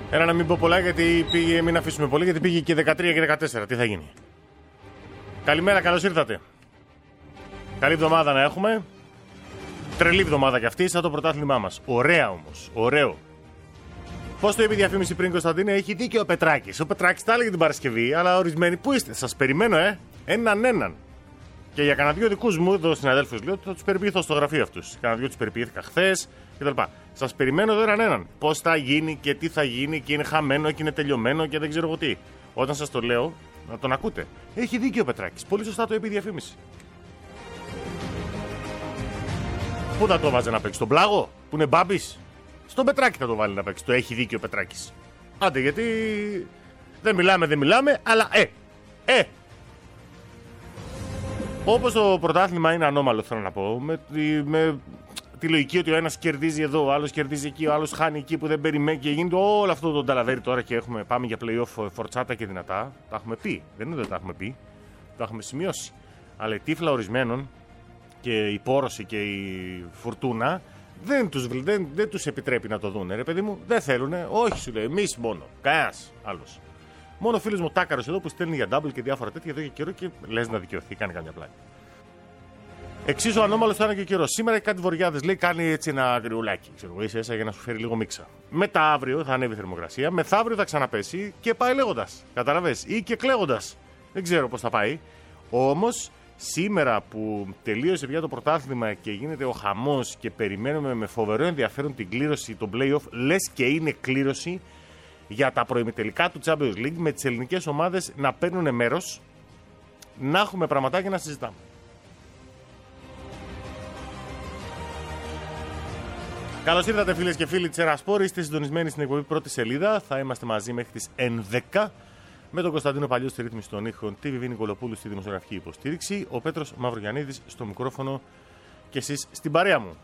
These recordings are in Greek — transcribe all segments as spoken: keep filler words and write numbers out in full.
Ένα να μην πω πολλά γιατί πήγε, μην αφήσουμε πολύ γιατί πήγε και δεκατρία και δεκατέσσερα. Τι θα γίνει. Καλημέρα, καλώς ήρθατε. Καλή εβδομάδα να έχουμε. Τρελή εβδομάδα κι αυτή, σαν το πρωτάθλημά μας. Ωραία όμως, ωραίο. Πώς το είπε η διαφήμιση πριν, Κωνσταντίνε, έχει δίκιο ο Πετράκης. Ο Πετράκης τα έλεγε την Παρασκευή, αλλά ορισμένοι που είστε. Σας περιμένω, ε. Έναν έναν. Και για κανένα δύο δικούς μου, εδώ συναδέλφους λέω, θα τους περιποιηθώ στο γραφείο αυτούς. Κανένα δύο τους περιποιήθηκα χθες κτλ. Σας περιμένω εδώ έναν έναν. Πώς θα γίνει και τι θα γίνει και είναι χαμένο και είναι τελειωμένο και δεν ξέρω εγώ τι. Όταν σας το λέω, να τον ακούτε. Έχει δίκιο ο Πετράκης. Πολύ σωστά το είπε η διαφήμιση. Πού θα το βάζει να παίξει, στον Πλάγο που είναι μπάμπης. Στον Πετράκη θα το βάλει να παίξει. Το έχει δίκιο ο Πετράκης. Άντε, γιατί δεν μιλάμε, δεν μιλάμε, αλλά ε, ε. Όπως το πρωτάθλημα είναι ανώμαλο, θέλω να πω, με τη, με τη λογική ότι ο ένας κερδίζει εδώ, ο άλλος κερδίζει εκεί, ο άλλος χάνει εκεί που δεν περιμένει και γίνεται όλο αυτό το ταλαβέρι τώρα και έχουμε, πάμε για play-off φορτσάτα και δυνατά. Τα έχουμε πει, δεν είναι ότι τα έχουμε πει, τα έχουμε σημειώσει. Αλλά η τύφλα ορισμένων και η πόρωση και η φουρτούνα δεν τους, δεν, δεν τους επιτρέπει να το δουν. Ρε παιδί μου, δεν θέλουνε, όχι σου λέει, εμείς μόνο, κανένας άλλος. Μόνο ο φίλος μου Τάκαρος εδώ που στέλνει για double και διάφορα τέτοια εδώ και καιρό και λες να δικαιωθεί, κάνει καμιά πλάτη. Εξίσου ανώμαλο θα είναι και ο καιρός. Σήμερα έχει κάτι βοριάδες, λέει, κάνει έτσι ένα αγριουλάκι. Ξέρω εγώ, ίσα για να σου φέρει λίγο μίξα. Μετά αύριο θα ανέβει η θερμοκρασία, μεθαύριο θα ξαναπέσει και πάει λέγοντας. Καταλαβες, ή και κλαίγοντας. Δεν ξέρω πώς θα πάει. Όμως σήμερα που τελείωσε πια το πρωτάθλημα και γίνεται ο χαμός και περιμένουμε με φοβερό ενδιαφέρον την κλήρωση, το play-off, λες και είναι κλήρωση για τα προημιτελικά του Champions League με τις ελληνικές ομάδες να παίρνουν μέρος, να έχουμε πραγματάκια να συζητάμε. Καλώς ήρθατε φίλες και φίλοι της Ερασπόρ, είστε συντονισμένοι στην εκπομπή πρώτη σελίδα, θα είμαστε μαζί μέχρι τις ενδέκα με τον Κωνσταντίνο Παλιό στη ρύθμιση των ήχων, τη Βιβίνη Νικολοπούλου στη δημοσιογραφική υποστήριξη, ο Πέτρος Μαυρογιαννίδης στο μικρόφωνο και εσείς στην παρέα μου.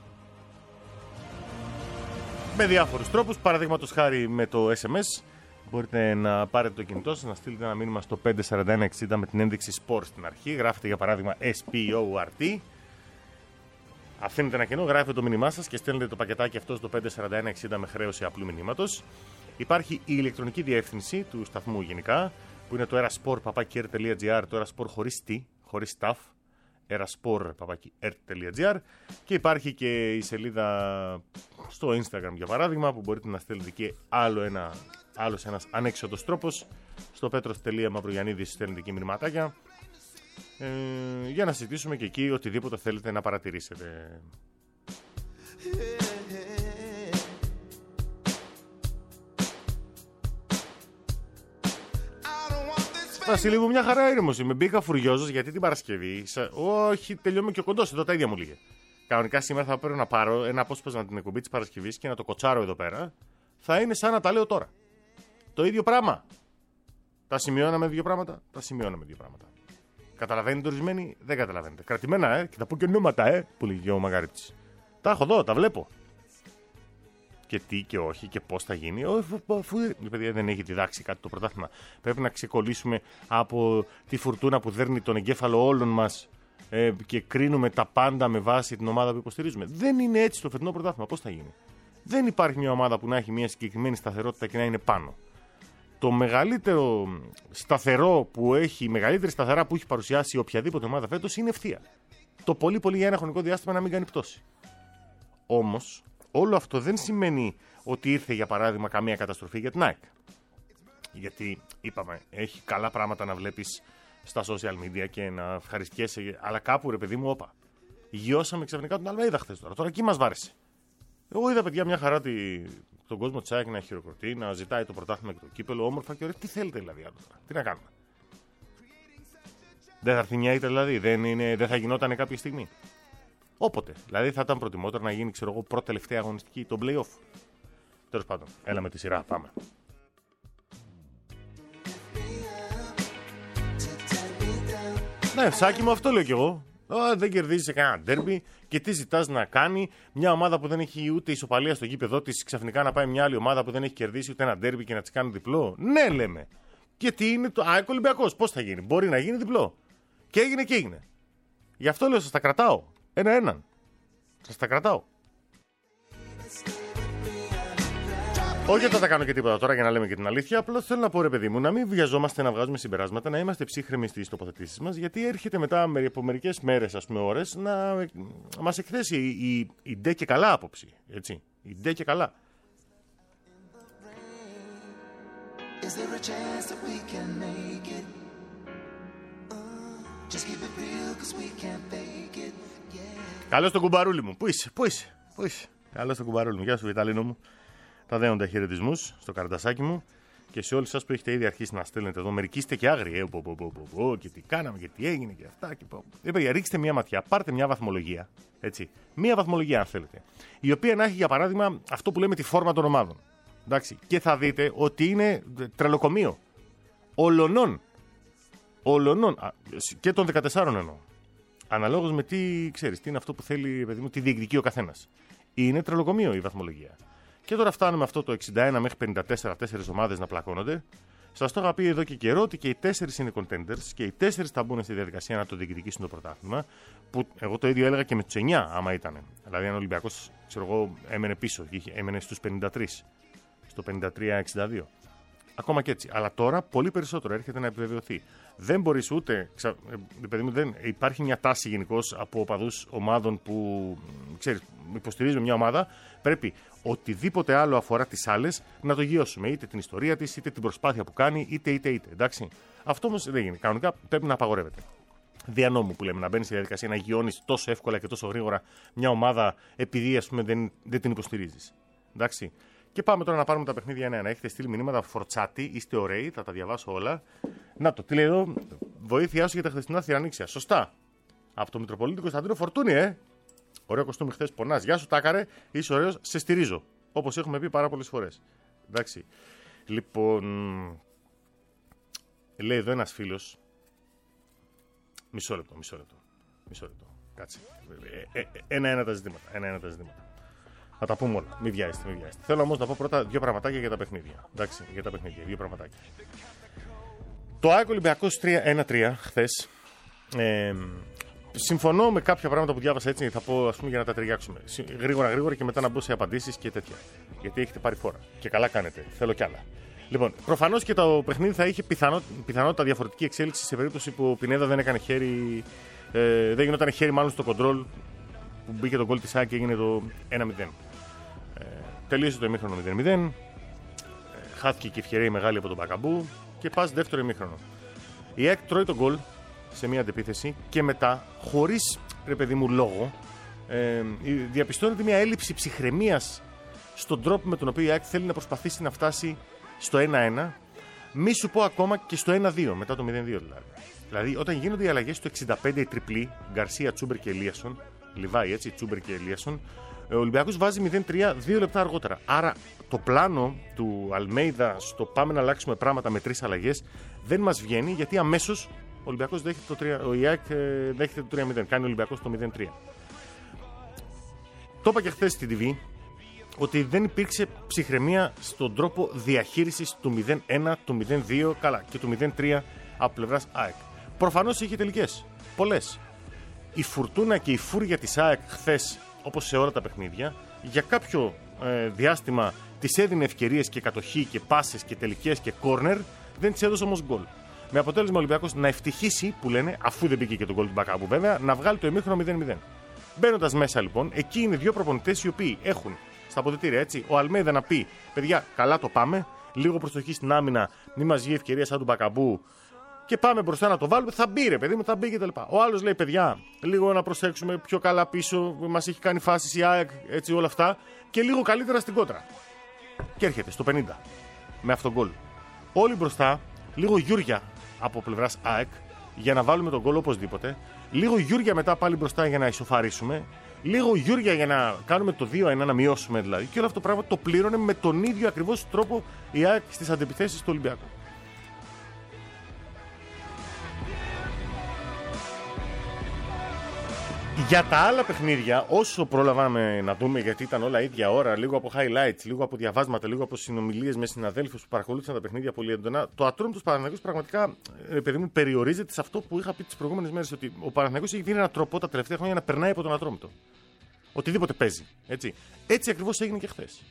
Με διάφορους τρόπους, παραδείγματος χάρη με το ες εμ ες, μπορείτε να πάρετε το κινητό σας, να στείλετε ένα μήνυμα στο πέντε τέσσερα ένα εξήντα με την ένδειξη Sport στην αρχή, γράφετε για παράδειγμα ες πι ο αρ τι, αφήνετε ένα κενό, γράφετε το μήνυμά σας και στέλνετε το πακετάκι αυτό στο πέντε τέσσερα ένα εξήντα με χρέωση απλού μηνύματος. Υπάρχει η ηλεκτρονική διεύθυνση του σταθμού γενικά, που είναι το eraspor παπάκι ερ τελεία τζι άρ, το eraspor χωρίς τι, χωρίς staff, eraspor παπάκι ερ τελεία τζι άρ, και υπάρχει και η σελίδα στο Instagram για παράδειγμα, που μπορείτε να στέλνετε και άλλο ένα, άλλος ένας ανέξοδος τρόπος, στο petros.mavrogiannidis στέλνετε και μηνυματάκια, ε, για να συζητήσουμε και εκεί οτιδήποτε θέλετε να παρατηρήσετε. Βασίλη μου, μια χαρά ήρεμος είμαι. Μπήκα φουριόζος γιατί την Παρασκευή. Σα... Όχι, τελειώνουμε και ο κοντός. Εδώ τα ίδια μου λέγε. Κανονικά σήμερα θα πρέπει να πάρω ένα απόσπασμα την εκπομπή της Παρασκευής και να το κοτσάρω εδώ πέρα. Θα είναι σαν να τα λέω τώρα. Το ίδιο πράγμα. Τα σημειώναμε δύο πράγματα. Τα σημειώναμε δύο πράγματα. Καταλαβαίνετε ορισμένοι, δεν καταλαβαίνετε. Κρατημένα, ε, και θα πω και ονόματα, ε, που λέγει ο Μαγαρίτης. Τα έχω εδώ, τα βλέπω. Και τι και όχι και πώς θα γίνει. Αφού παιδιά δεν έχει διδάξει κάτι το πρωτάθλημα, πρέπει να ξεκολλήσουμε από τη φουρτούνα που δέρνει τον εγκέφαλο όλων μας ε, και κρίνουμε τα πάντα με βάση την ομάδα που υποστηρίζουμε. Δεν είναι έτσι το φετινό πρωτάθλημα. Πώς θα γίνει. Δεν υπάρχει μια ομάδα που να έχει μια συγκεκριμένη σταθερότητα και να είναι πάνω. Το μεγαλύτερο σταθερό που έχει, η μεγαλύτερη σταθερά που έχει παρουσιάσει οποιαδήποτε ομάδα φέτος είναι ευθεία. Το πολύ πολύ για ένα χρονικό διάστημα να μην κάνει πτώση. Όμως, όλο αυτό δεν σημαίνει ότι ήρθε για παράδειγμα καμία καταστροφή για την ΑΕΚ. Γιατί είπαμε, έχει καλά πράγματα να βλέπεις στα social media και να ευχαριστιέσαι, αλλά κάπου ρε παιδί μου, όπα. Γιώσαμε ξαφνικά τον Αλμέιδα χθες τώρα. Τώρα εκεί μας βάρεσε. Εγώ είδα παιδιά μια χαρά τη... τον κόσμο της ΑΕΚ να χειροκροτεί, να ζητάει το πρωτάθλημα και το κύπελο, όμορφα και ωραία. Τι θέλετε δηλαδή άλλο τώρα, τι να κάνουμε. Δεν θα έρθει μια ήττα δηλαδή, δεν, είναι, δεν θα γινόταν κάποια στιγμή. Όποτε. Δηλαδή θα ήταν προτιμότερο να γίνει, ξέρω εγώ, πρώτη τελευταία αγωνιστική, το play-off. Τέλος πάντων, έλα με τη σειρά, πάμε. Ναι, Σάκη μου, αυτό λέω κι εγώ. Α, δεν κερδίζει σε κανένα ντέρμπι και τι ζητάς να κάνει μια ομάδα που δεν έχει ούτε ισοπαλία στο γήπεδό της, ξαφνικά να πάει μια άλλη ομάδα που δεν έχει κερδίσει ούτε ένα ντέρμπι και να της κάνει διπλό. Ναι, λέμε. Και τι είναι το ΑΕΚ Ολυμπιακός, πώς θα γίνει. Μπορεί να γίνει διπλό. Και έγινε και έγινε. Γι' αυτό λέω, σας τα κρατάω. Ένα-έναν. Σας τα κρατάω. Όχι ότι θα τα κάνω και τίποτα τώρα για να λέμε και την αλήθεια. Απλά θέλω να πω, ρε παιδί μου, να μην βιαζόμαστε να βγάζουμε συμπεράσματα, να είμαστε ψύχρεμοι στις τοποθετήσεις μας, γιατί έρχεται μετά από μερικές μέρες, ας πούμε, ώρες, να μας εκθέσει η, η, η ντε και καλά άποψη. Έτσι. Η ντε και καλά. Καλώς τον κουμπαρούλι μου. Πού είσαι, πού είσαι, πού είσαι. Καλώς τον κουμπαρούλι μου. Γεια σου, Βιταλίνο μου. Τα δέοντα χαιρετισμούς στο καραντασάκι μου και σε όλους σας που έχετε ήδη αρχίσει να στέλνετε εδώ. Μερικοί είστε και άγριοι. Ε, πω, πω, πω, πω, πω, και τι κάναμε και τι έγινε και αυτά. Και πω. Ε, παιδιά, ρίξτε μια ματιά, πάρτε μια βαθμολογία. Έτσι. Μια βαθμολογία, αν θέλετε. Η οποία να έχει για παράδειγμα αυτό που λέμε τη φόρμα των ομάδων. Εντάξει. Και θα δείτε ότι είναι τρελοκομείο. Ολονών. Ολονών. Α, και των δεκατεσσάρων εννοώ. Αναλόγως με τι ξέρεις, τι είναι αυτό που θέλει, παιδί μου, τι διεκδικεί ο καθένας. Είναι τρελοκομείο η βαθμολογία. Και τώρα φτάνουμε αυτό το εξήντα ένα μέχρι πενήντα τέσσερα, τέσσερις ομάδες να πλακώνονται. Σας το είχα πει εδώ και καιρό ότι και οι τέσσερις είναι contenders και οι τέσσερις θα μπουν στη διαδικασία να το διεκδικήσουν το πρωτάθλημα. Που εγώ το ίδιο έλεγα και με τους εννιά, άμα ήταν. Δηλαδή, αν ο Ολυμπιακός, ξέρω εγώ, έμενε πίσω, έμενε στους πενήντα τρία, στο πενήντα τρία εξήντα δύο. Ακόμα και έτσι. Αλλά τώρα πολύ περισσότερο έρχεται να επιβεβαιωθεί. Δεν μπορείς ούτε. Ξα... Παιδί μου, δεν... Υπάρχει μια τάση γενικώς από οπαδούς ομάδων που ξέρεις, υποστηρίζουν μια ομάδα. Πρέπει οτιδήποτε άλλο αφορά τις άλλες να το γιώσουμε. Είτε την ιστορία της, είτε την προσπάθεια που κάνει, είτε είτε είτε. Εντάξει. Αυτό όμως δεν γίνεται. Κανονικά πρέπει να απαγορεύεται. Δια νόμου που λέμε, να μπαίνεις στη διαδικασία να γιώνεις τόσο εύκολα και τόσο γρήγορα μια ομάδα επειδή ας πούμε, δεν, δεν την υποστηρίζεις. Εντάξει. Και πάμε τώρα να πάρουμε τα παιχνίδια ένα-ένα. Έχετε στείλει μηνύματα φορτσάτη, είστε ωραίοι, θα τα διαβάσω όλα. Να το, τι λέει εδώ, βοήθειά σου για τα χθεσινά θηρανίξια. Σωστά. Από το Μητροπολίτη Κωνσταντίνο Φορτούνη, ε. Ωραίο κοστούμι χθες, πονάς. Γεια σου, Τάκαρε, είσαι ωραίος, σε στηρίζω. Όπως έχουμε πει πάρα πολλές φορές. Εντάξει. Λοιπόν, λέει εδώ ένας φίλος. Μισό λεπτό, μισό λεπτό. Μισό λεπτό. Κάτσε. Ένα-ένα τα ζητήματα. Ένα-ένα τα ζητήματα. Θα τα πούμε όλα. Μην βιάζεστε, μην βιάζεστε. Θέλω όμως να πω πρώτα δύο πραγματάκια για τα παιχνίδια. Εντάξει, για τα παιχνίδια. Δύο πραγματάκια. Το ΑΕΚ Ολυμπιακός ένα τρία χθες. Ε, συμφωνώ με κάποια πράγματα που διάβασα έτσι. Θα πω ας πούμε για να τα ταιριάξουμε. Γρήγορα, γρήγορα και μετά να μπω σε απαντήσεις και τέτοια. Γιατί έχετε πάρει φόρα. Και καλά κάνετε. Θέλω κι άλλα. Λοιπόν, προφανώς και το παιχνίδι θα είχε πιθανό, πιθανότητα διαφορετική εξέλιξη σε περίπτωση που ο Πινέδα δεν έκανε χέρι. Ε, δεν γινόταν χέρι μάλλον στο κοντρόλ που μπήκε το γκολ της ΑΕΚ και έγινε το ένα μηδέν. Ε, τελείωσε το ημίχρονο μηδέν μηδέν. Ε, χάθηκε και η ευκαιρία μεγάλη από τον Μπακαμπού και πας δεύτερο ημίχρονο. Η ΑΕΚ τρώει τον γκολ σε μια αντεπίθεση και μετά, χωρίς ρε παιδί μου λόγο, ε, διαπιστώνεται μια έλλειψη ψυχραιμίας στον τρόπο με τον οποίο η ΑΕΚ θέλει να προσπαθήσει να φτάσει στο ένα ένα. Μη σου πω ακόμα και στο ένα δύο, μετά το μηδέν δύο δηλαδή. Δηλαδή, όταν γίνονται οι αλλαγές στο εξήντα πέντε η τριπλή, Γκαρσία, Τσούμπερ και Ελίασον, Λιβάη έτσι, Τσούμπερ και Ελίασον, ο Ολυμπιακός βάζει μηδέν τρία δύο λεπτά αργότερα. Άρα το πλάνο του Αλμέιδα στο πάμε να αλλάξουμε πράγματα με τρεις αλλαγές δεν μας βγαίνει, γιατί αμέσως ο Ολυμπιακός δέχεται το τρία, ο ΙΑΚ δέχεται το τρία μηδέν. Κάνει ο Ολυμπιακός το μηδέν τρία. Το είπα και χθες στην τι βι ότι δεν υπήρξε ψυχραιμία στον τρόπο διαχείρισης του μηδέν ένα, του μηδέν δύο καλά, και του μηδέν τρία από πλευράς ΑΕΚ. Προφανώς είχε τελικές. Πολλές. Η φουρτούνα και η φούρια της ΑΕΚ χθες, όπως σε όλα τα παιχνίδια, για κάποιο ε, διάστημα της έδινε ευκαιρίες και κατοχή και πάσες και τελικές και κόρνερ, δεν της έδωσε όμως γκολ. Με αποτέλεσμα ο Ολυμπιακός να ευτυχήσει, που λένε, αφού δεν μπήκε και τον γκολ του Μπακάμπου βέβαια, να βγάλει το ημίχρονο μηδέν μηδέν. Μπαίνοντας μέσα λοιπόν, εκεί είναι δύο προπονητές οι οποίοι έχουν στα αποδυτήρια έτσι, ο Αλμέιδα να πει: παιδιά, καλά το πάμε, λίγο προσοχή στην άμυνα, μην μας βγει ευκαιρία σαν του Μπακαμπού. Και πάμε μπροστά να το βάλουμε, θα μπει ρε παιδί μου, θα μπει κτλ. Ο άλλος λέει: παιδιά, λίγο να προσέξουμε πιο καλά πίσω, μας έχει κάνει φάσεις η ΑΕΚ, έτσι όλα αυτά, και λίγο καλύτερα στην κόντρα. Και έρχεται στο πενήντα με αυτόν τον γκολ. Όλοι μπροστά, λίγο γιούρια από πλευράς ΑΕΚ για να βάλουμε τον γκολ οπωσδήποτε, λίγο γιούρια μετά πάλι μπροστά για να ισοφαρίσουμε, λίγο γιούρια για να κάνουμε το δύο ένα, να μειώσουμε δηλαδή. Και όλο αυτό το πράγμα το πλήρωνε με τον ίδιο ακριβώς τρόπο η ΑΕΚ στις αντεπιθέσεις του Ολυμπιακού. Για τα άλλα παιχνίδια, όσο πρόλαβαμε να δούμε, γιατί ήταν όλα ίδια ώρα, λίγο από highlights, λίγο από διαβάσματα, λίγο από συνομιλίες με συναδέλφους που παρακολούθησαν τα παιχνίδια πολύ έντονα, το ατρόμητος Παναθηναϊκός πραγματικά, παιδί μου, περιορίζεται σε αυτό που είχα πει τις προηγούμενες μέρες, ότι ο Παναθηναϊκός έχει βρει έναν τρόπο τα τελευταία χρόνια να περνάει από τον ατρόμητο. Οτιδήποτε παίζει. Έτσι, έτσι ακριβώς έγινε και χθες.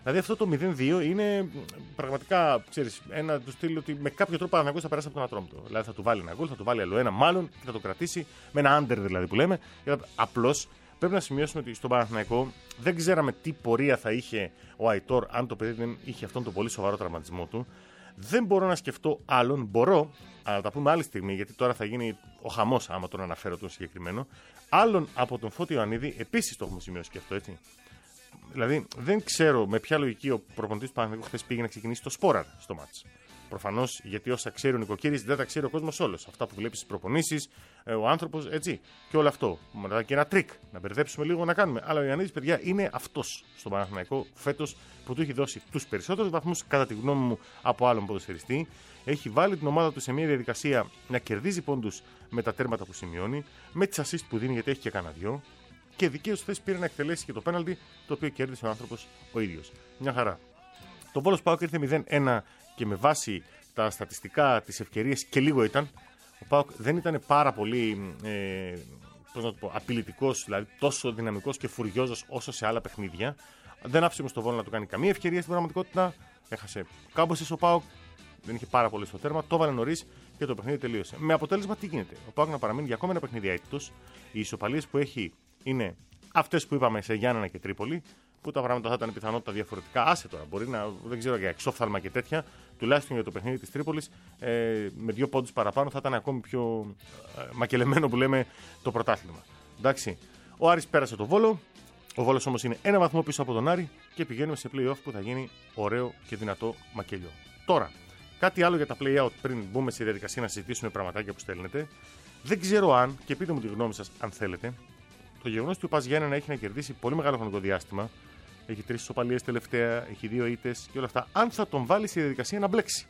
Δηλαδή αυτό το μηδέν δύο είναι πραγματικά, ξέρεις, ένα του στυλ ότι με κάποιο τρόπο ο Παναθηναϊκός θα περάσει από τον Ατρόμητο. Δηλαδή θα του βάλει ένα γκολ, θα του βάλει άλλο ένα μάλλον και θα το κρατήσει με ένα under δηλαδή που λέμε. Απλώς πρέπει να σημειώσουμε ότι στον Παναθηναϊκό δεν ξέραμε τι πορεία θα είχε ο Αϊτόρ αν το παιδί δεν είχε αυτόν τον πολύ σοβαρό τραυματισμό του. Δεν μπορώ να σκεφτώ άλλον, μπορώ, αλλά τα πούμε άλλη στιγμή, γιατί τώρα θα γίνει ο χαμός άμα τον αναφέρω τον συγκεκριμένο. Άλλον από τον Φώτη Ιωαννίδη, επίσης το έχουμε σημειώσει και αυτό, έτσι. Δηλαδή, δεν ξέρω με ποια λογική ο προπονητής του Παναθηναϊκού χθες πήγε να ξεκινήσει το Σπόραρ στο μάτς. Προφανώς γιατί όσα ξέρει ο νοικοκύρης δεν τα ξέρει ο κόσμος όλος. Αυτά που βλέπεις στις προπονήσεις, ο άνθρωπος, έτσι. Και όλο αυτό. Μετά και ένα τρίκ, να μπερδέψουμε λίγο να κάνουμε. Αλλά ο Ιωαννίδης, παιδιά, είναι αυτός στον Παναθηναϊκό φέτος που του έχει δώσει τους περισσότερους βαθμούς, κατά τη γνώμη μου, από άλλον ποδοσφαιριστή. Έχει βάλει την ομάδα του σε μια διαδικασία να κερδίζει πόντους με τα τέρματα που σημειώνει, με τις assist που δίνει, γιατί έχει και κανένα δυο. Και δικαίως χθες πήρε να εκτελέσει και το πέναλτι, το οποίο κέρδισε ο άνθρωπος ο ίδιος. Μια χαρά. Το Βόλος ΠΑΟΚ ήρθε μηδέν ένα και με βάση τα στατιστικά, τις ευκαιρίες και λίγο ήταν. Ο ΠΑΟΚ δεν ήταν πάρα πολύ ε, πώς να το πω, απειλητικός, δηλαδή τόσο δυναμικός και φουριόζος όσο σε άλλα παιχνίδια. Δεν άφησε όμως το Βόλο να του κάνει καμία ευκαιρία στην πραγματικότητα. Έχασε κάμποσες ο ΠΑΟΚ, δεν είχε πάρα πολύ στο τέρμα, το έβαλε νωρίς και το παιχνίδι τελείωσε. Με αποτέλεσμα τι γίνεται. Ο ΠΑΟΚ να παραμείνει για ακόμα ένα παιχνίδι αίτητος. Οι ισοπαλίες που έχει είναι αυτές που είπαμε σε Γιάννενα και Τρίπολη, που τα πράγματα θα ήταν πιθανότητα διαφορετικά. Άσε τώρα, μπορεί να, δεν ξέρω, για εξόφθαλμα και τέτοια, τουλάχιστον για το παιχνίδι της Τρίπολης, ε, με δύο πόντους παραπάνω θα ήταν ακόμη πιο ε, μακελεμένο που λέμε το πρωτάθλημα. Εντάξει. Ο Άρης πέρασε το Βόλο. Ο Βόλος όμως είναι ένα βαθμό πίσω από τον Άρη και πηγαίνουμε σε play-off που θα γίνει ωραίο και δυνατό μακελιό. Τώρα, κάτι άλλο για τα play-out πριν μπούμε στη διαδικασία να συζητήσουμε πραγματάκια που στέλνετε. Δεν ξέρω αν, και πείτε μου τη γνώμη σας αν θέλετε, το γεγονός ότι ο Πας Γιάννενα έχει να κερδίσει πολύ μεγάλο χρονικό διάστημα, έχει τρεις ισοπαλίες τελευταία, έχει δύο ήττες και όλα αυτά, αν θα τον βάλει στη διαδικασία να μπλέξει.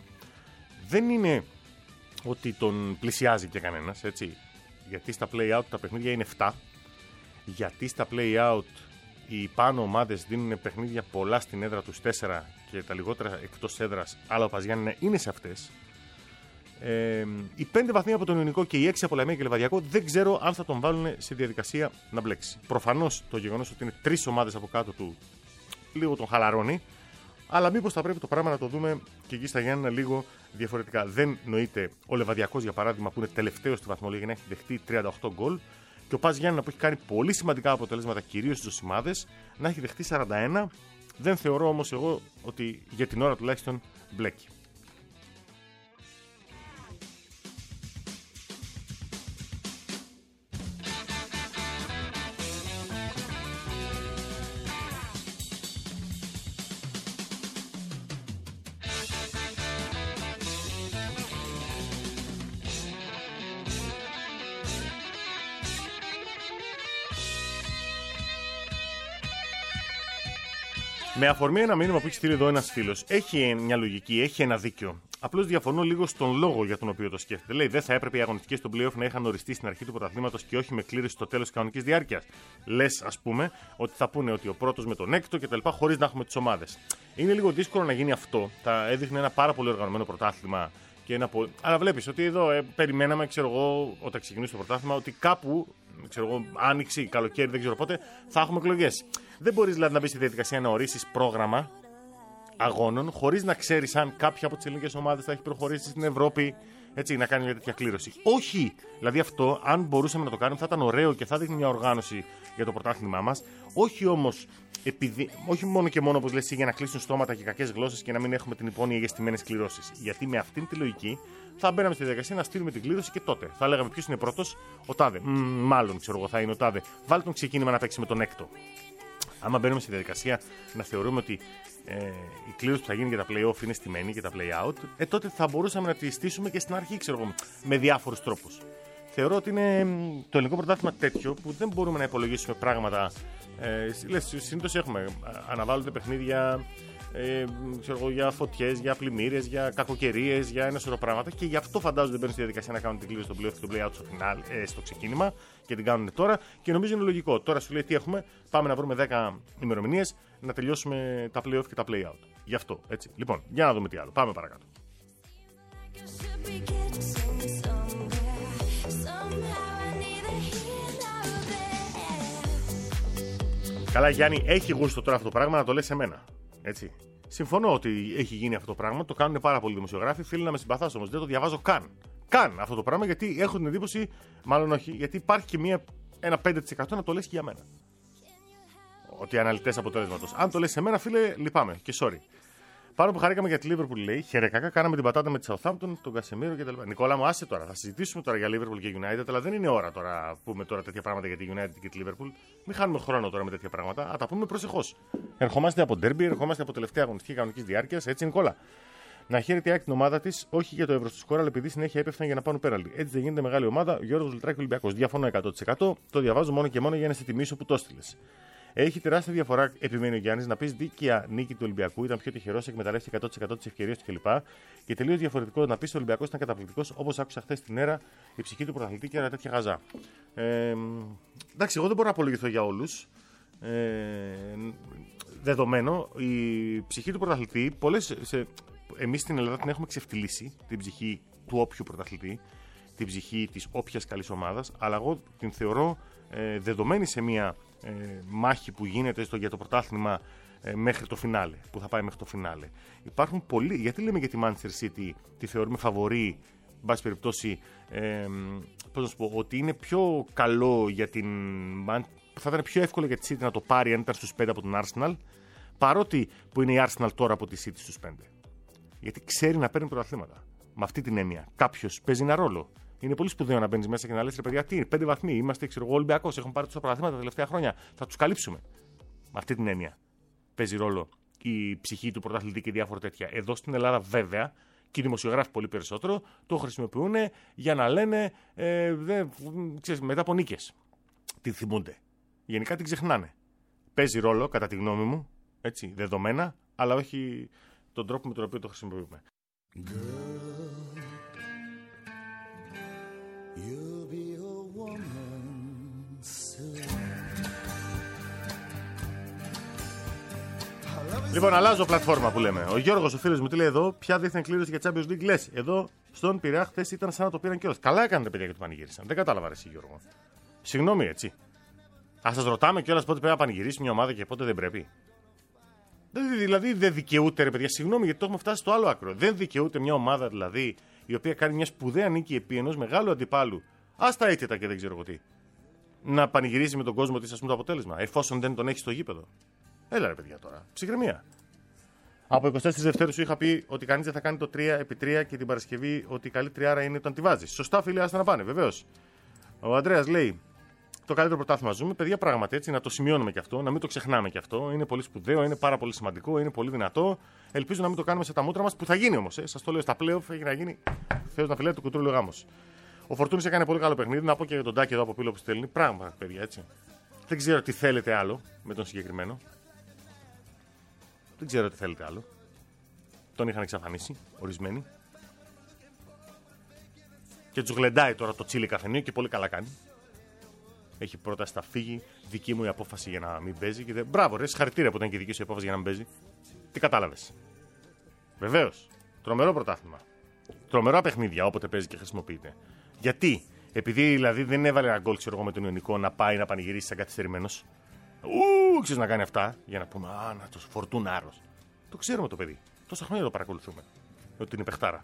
Δεν είναι ότι τον πλησιάζει και κανένας, έτσι. Γιατί στα play-out τα παιχνίδια είναι επτά, γιατί στα play-out οι πάνω ομάδες δίνουν παιχνίδια πολλά στην έδρα τους τέσσερα και τα λιγότερα εκτός έδρας, αλλά ο Πας Γιάννενα είναι σε αυτές. Ε, οι πέντε βαθμοί από τον Ιωνικό και οι έξι από Λαμία και Λεβαδιακό δεν ξέρω αν θα τον βάλουν σε διαδικασία να μπλέξει. Προφανώς το γεγονός ότι είναι τρεις ομάδες από κάτω του λίγο τον χαλαρώνει, αλλά μήπως θα πρέπει το πράγμα να το δούμε και εκεί στα Γιάννενα λίγο διαφορετικά. Δεν νοείται ο Λεβαδιακός για παράδειγμα που είναι τελευταίος στη βαθμολογία να έχει δεχτεί τριάντα οκτώ γκολ και ο Πας Γιάννενα που έχει κάνει πολύ σημαντικά αποτελέσματα κυρίως στις ζωσιμάδες να έχει δεχτεί σαράντα ένα. Δεν θεωρώ όμως εγώ ότι για την ώρα τουλάχιστον μπλέκει. Με αφορμή ένα μήνυμα που έχει στείλει εδώ ένας φίλος, έχει μια λογική, έχει ένα δίκιο. Απλώς διαφωνώ λίγο στον λόγο για τον οποίο το σκέφτεται. Λέει, δεν θα έπρεπε οι αγωνιστικές των play-off να είχαν οριστεί στην αρχή του πρωταθλήματος και όχι με κλήρωση στο τέλος της κανονικής διάρκειας. Λες, ας πούμε, ότι θα πούνε ότι ο πρώτος με τον έκτο κτλ. Χωρίς να έχουμε τις ομάδες. Είναι λίγο δύσκολο να γίνει αυτό. Θα έδειχνε ένα πάρα πολύ οργανωμένο πρωτάθλημα. Και ένα πολύ... Αλλά βλέπεις ότι εδώ ε, περιμέναμε, ξέρω εγώ, όταν ξεκινήσει το πρωτάθλημα, ότι κάπου, ξέρω εγώ, άνοιξη, καλοκαίρι, δεν ξέρω πότε, θα έχουμε εκλογές. Δεν μπορείς δηλαδή να μπεις στη διαδικασία να ορίσεις πρόγραμμα αγώνων χωρίς να ξέρεις αν κάποια από τις ελληνικές ομάδες θα έχει προχωρήσει στην Ευρώπη, έτσι, να κάνει μια τέτοια κλήρωση. Όχι! Δηλαδή αυτό, αν μπορούσαμε να το κάνουμε, θα ήταν ωραίο και θα δείχνει μια οργάνωση για το πρωτάθλημά μας. Όχι όμως, επειδή, όχι μόνο και μόνο όπως λες, για να κλείσουν στόματα και κακές γλώσσες και να μην έχουμε την υπόνοια για στημένες κληρώσεις. Γιατί με αυτήν τη λογική θα μπαίναμε στη διαδικασία να στείλουμε την κλήρωση και τότε θα λέγαμε ποιος είναι πρώτος, ο τάδε. Μ, μάλλον ξέρω εγώ θα είναι ο τάδε. Βάλτε τον ξεκίνημα να παίξει με τον έκτο. Άμα μπαίνουμε στη διαδικασία να θεωρούμε ότι ε, η κλήρωση που θα γίνει για τα play-off είναι στημένη και τα play-out, ε, τότε θα μπορούσαμε να τη στήσουμε και στην αρχή, ξέρω εγώ, με διάφορους τρόπους. Θεωρώ ότι είναι το ελληνικό πρωτάθλημα τέτοιο που δεν μπορούμε να υπολογίσουμε πράγματα. Ε, συνήθως έχουμε, αναβάλλονται παιχνίδια ε, ξέρω εγώ, για φωτιές, για πλημμύρες, για κακοκαιρίες, για ένα σωρό πράγματα και γι' αυτό φαντάζονται μπαίνουν στη διαδικασία να κάνουν την κλήρωση στο play-off και το play-out στο, final, ε, στο ξεκίνημα και την κάνουν τώρα και νομίζω είναι λογικό. Τώρα σου λέει τι έχουμε, πάμε να βρούμε δέκα ημερομηνίες να τελειώσουμε τα play-off και τα play-out. Γι' αυτό, έτσι. Λοιπόν, για να δούμε τι άλλο. Πάμε παρακάτω. Καλά, Γιάννη, έχει γούστο τώρα αυτό το πράγμα να το λες σε μένα. Έτσι. Συμφωνώ ότι έχει γίνει αυτό το πράγμα, το κάνουν πάρα πολλοί δημοσιογράφοι. Φίλοι να με συμπαθάς όμως, δεν το διαβάζω καν. Καν αυτό το πράγμα, γιατί έχω την εντύπωση, μάλλον όχι, γιατί υπάρχει και μία, ένα πέντε τοις εκατό να το λες και για μένα. Ότι αναλυτές αποτέλεσματος. Αν το λες σε μένα, φίλε, λυπάμαι και sorry. Πάνω που χαρήκαμε για τη Liverpool, λέει, χερεκάκα, κάναμε την πατάτα με τη Southampton, τον Κασεμίρο κτλ. Νικόλα μου, άσε τώρα. Θα συζητήσουμε τώρα για Liverpool και United, αλλά δεν είναι ώρα τώρα που πούμε τώρα τέτοια πράγματα για τη United και τη Liverpool. Μην χάνουμε χρόνο τώρα με τέτοια πράγματα. Α τα πούμε προσεχώς. Ερχόμαστε από derby, ερχόμαστε από τελευταία αγωνιστική κανονική διάρκεια. Έτσι, Νικόλα. Να χαίρεται η ΑΕΚ την ομάδα τη, όχι για το ευρώ στο σκορ, αλλά επειδή συνέχεια έπεφταν για να πάρουν πέναλτι. Έτσι δεν γίνεται μεγάλη ομάδα. Γιώργος Λουτράκη Ολυμπιακός. Διαφωνώ εκατό τοις εκατό. Το διαβάζω μόνο και μόνο για να σε τιμήσω που το έστειλες. Έχει τεράστια διαφορά, επιμένει ο Γιάννης, να πει δίκαια νίκη του Ολυμπιακού, ήταν πιο τυχερό, εκμεταλλεύτηκε εκατό τοις εκατό τη ευκαιρία του κλπ. Και τελείω διαφορετικό να πει ο Ολυμπιακός ήταν καταπληκτικό, όπως άκουσα χθες την ΕΡΑ, η ψυχή του πρωταθλητή και ένα τέτοια γαζά. Ε, εντάξει, εγώ δεν μπορώ να απολογηθώ για όλους. Ε, δεδομένο, η ψυχή του πρωταθλητή, εμείς στην Ελλάδα την έχουμε ξεφτυλίσει, την ψυχή του όποιου πρωταθλητή, την ψυχή της όποιας καλής ομάδας, αλλά εγώ την θεωρώ ε, δεδομένη σε μια ε, μάχη που γίνεται στο, για το πρωτάθλημα ε, μέχρι το φινάλε, που θα πάει μέχρι το φινάλε. Υπάρχουν πολλοί, γιατί λέμε για τη Manchester City, τη θεωρούμε φαβορί, εν πάση περιπτώσει, ε, πώς να σου πω, ότι είναι πιο καλό για την, θα ήταν πιο εύκολο για τη City να το πάρει αν ήταν στους πέντε από τον Arsenal, παρότι που είναι η Arsenal τώρα από τη City στους πέντε. Γιατί ξέρει να παίρνει πρωταθλήματα. Με αυτή την έννοια. Κάποιος παίζει ένα ρόλο. Είναι πολύ σπουδαίο να μπαίνει μέσα και να λες: ρε παιδιά, τι είναι, πέντε βαθμοί. Είμαστε, ξέρω εγώ, Ολυμπιακός. Έχουμε πάρει τόσα πρωταθλήματα τα τελευταία χρόνια. Θα τους καλύψουμε. Με αυτή την έννοια. Παίζει ρόλο η ψυχή του πρωταθλητή και διάφορα τέτοια. Εδώ στην Ελλάδα, βέβαια, και οι δημοσιογράφοι πολύ περισσότερο το χρησιμοποιούν για να λένε ε, δε, ξέρεις, μετά από νίκες. Τη θυμούνται. Γενικά την ξεχνάνε. Παίζει ρόλο, κατά τη γνώμη μου, έτσι, δεδομένα, αλλά όχι τον τρόπο με τον οποίο το χρησιμοποιούμε. Girl, you'll be a woman soon. Λοιπόν, αλλάζω πλατφόρμα που λέμε. Ο Γιώργος, ο φίλος μου, τι λέει εδώ, ποια δίθεν κλήρωση για Champions League λες. Εδώ στον Πειραιά χθες ήταν σαν να το πήραν κιόλας. Καλά έκαναν τα παιδιά και το πανηγύρισαν. Δεν κατάλαβα, εσύ Γιώργο. Συγγνώμη, έτσι. Α σας ρωτάμε κιόλας πότε πρέπει να πανηγυρίσει μια ομάδα και πότε δεν πρέπει. Δηλαδή δεν δικαιούται, ρε παιδιά, συγγνώμη γιατί το έχουμε φτάσει στο άλλο άκρο. Δεν δικαιούται μια ομάδα δηλαδή η οποία κάνει μια σπουδαία νίκη επί ενός μεγάλου αντιπάλου, άστα αίτητα και δεν ξέρω εγώ τι, να πανηγυρίζει με τον κόσμο της, ας πούμε, το αποτέλεσμα, εφόσον δεν τον έχει στο γήπεδο. Έλα ρε παιδιά τώρα, ψυχραιμία. Από είκοσι τέσσερις Δευτέρου σου είχα πει ότι κανείς δεν θα κάνει το τρία επί τρία και την Παρασκευή ότι η καλή τριάρα είναι όταν τη βάζεις. Σωστά, φίλε, άστα να πάνε, βεβαίως. Ο Ανδρέας λέει. Το καλύτερο πρωτάθλημα ζούμε, παιδιά, πράγματι έτσι, να το σημειώνουμε και αυτό, να μην το ξεχνάμε και αυτό. Είναι πολύ σπουδαίο, είναι πάρα πολύ σημαντικό, είναι πολύ δυνατό. Ελπίζω να μην το κάνουμε σε τα μούτρα μας, που θα γίνει όμως. Ε. Σας το λέω στα playoff, έχει να γίνει. Θεός να φυλάει το κουτρούλιο γάμος. Ο Φορτούνης έκανε πολύ καλό παιχνίδι, να πω και για τον Τάκη εδώ από πύλο που στέλνει. Πράγμα, παιδιά, έτσι. Δεν ξέρω τι θέλετε άλλο με τον συγκεκριμένο. Δεν ξέρω τι θέλετε άλλο. Τον είχαν εξαφανίσει ορισμένοι. Και του γλεντάει τώρα το τσίλι καφενείο και πολύ καλά κάνει. Έχει πρόταση να φύγει, δική μου η απόφαση για να μην παίζει. Και δεν... Μπράβο, ρε, συγχαρητήρια που ήταν και δική σου η απόφαση για να μην παίζει. Τι κατάλαβες. Βεβαίως. Τρομερό πρωτάθλημα. Τρομερά παιχνίδια όποτε παίζει και χρησιμοποιείται. Γιατί, επειδή δηλαδή δεν έβαλε ένα γκολ, ξέρω εγώ, με τον Ιωνικό να πάει να πανηγυρίσει σαν καθυστερημένος. Ου, ξέρεις να κάνει αυτά. Για να πούμε, α, να το Φορτούνάρος. Το ξέρουμε το παιδί. Τόσα χρόνια το παρακολουθούμε. Ότι είναι παιχτάρα.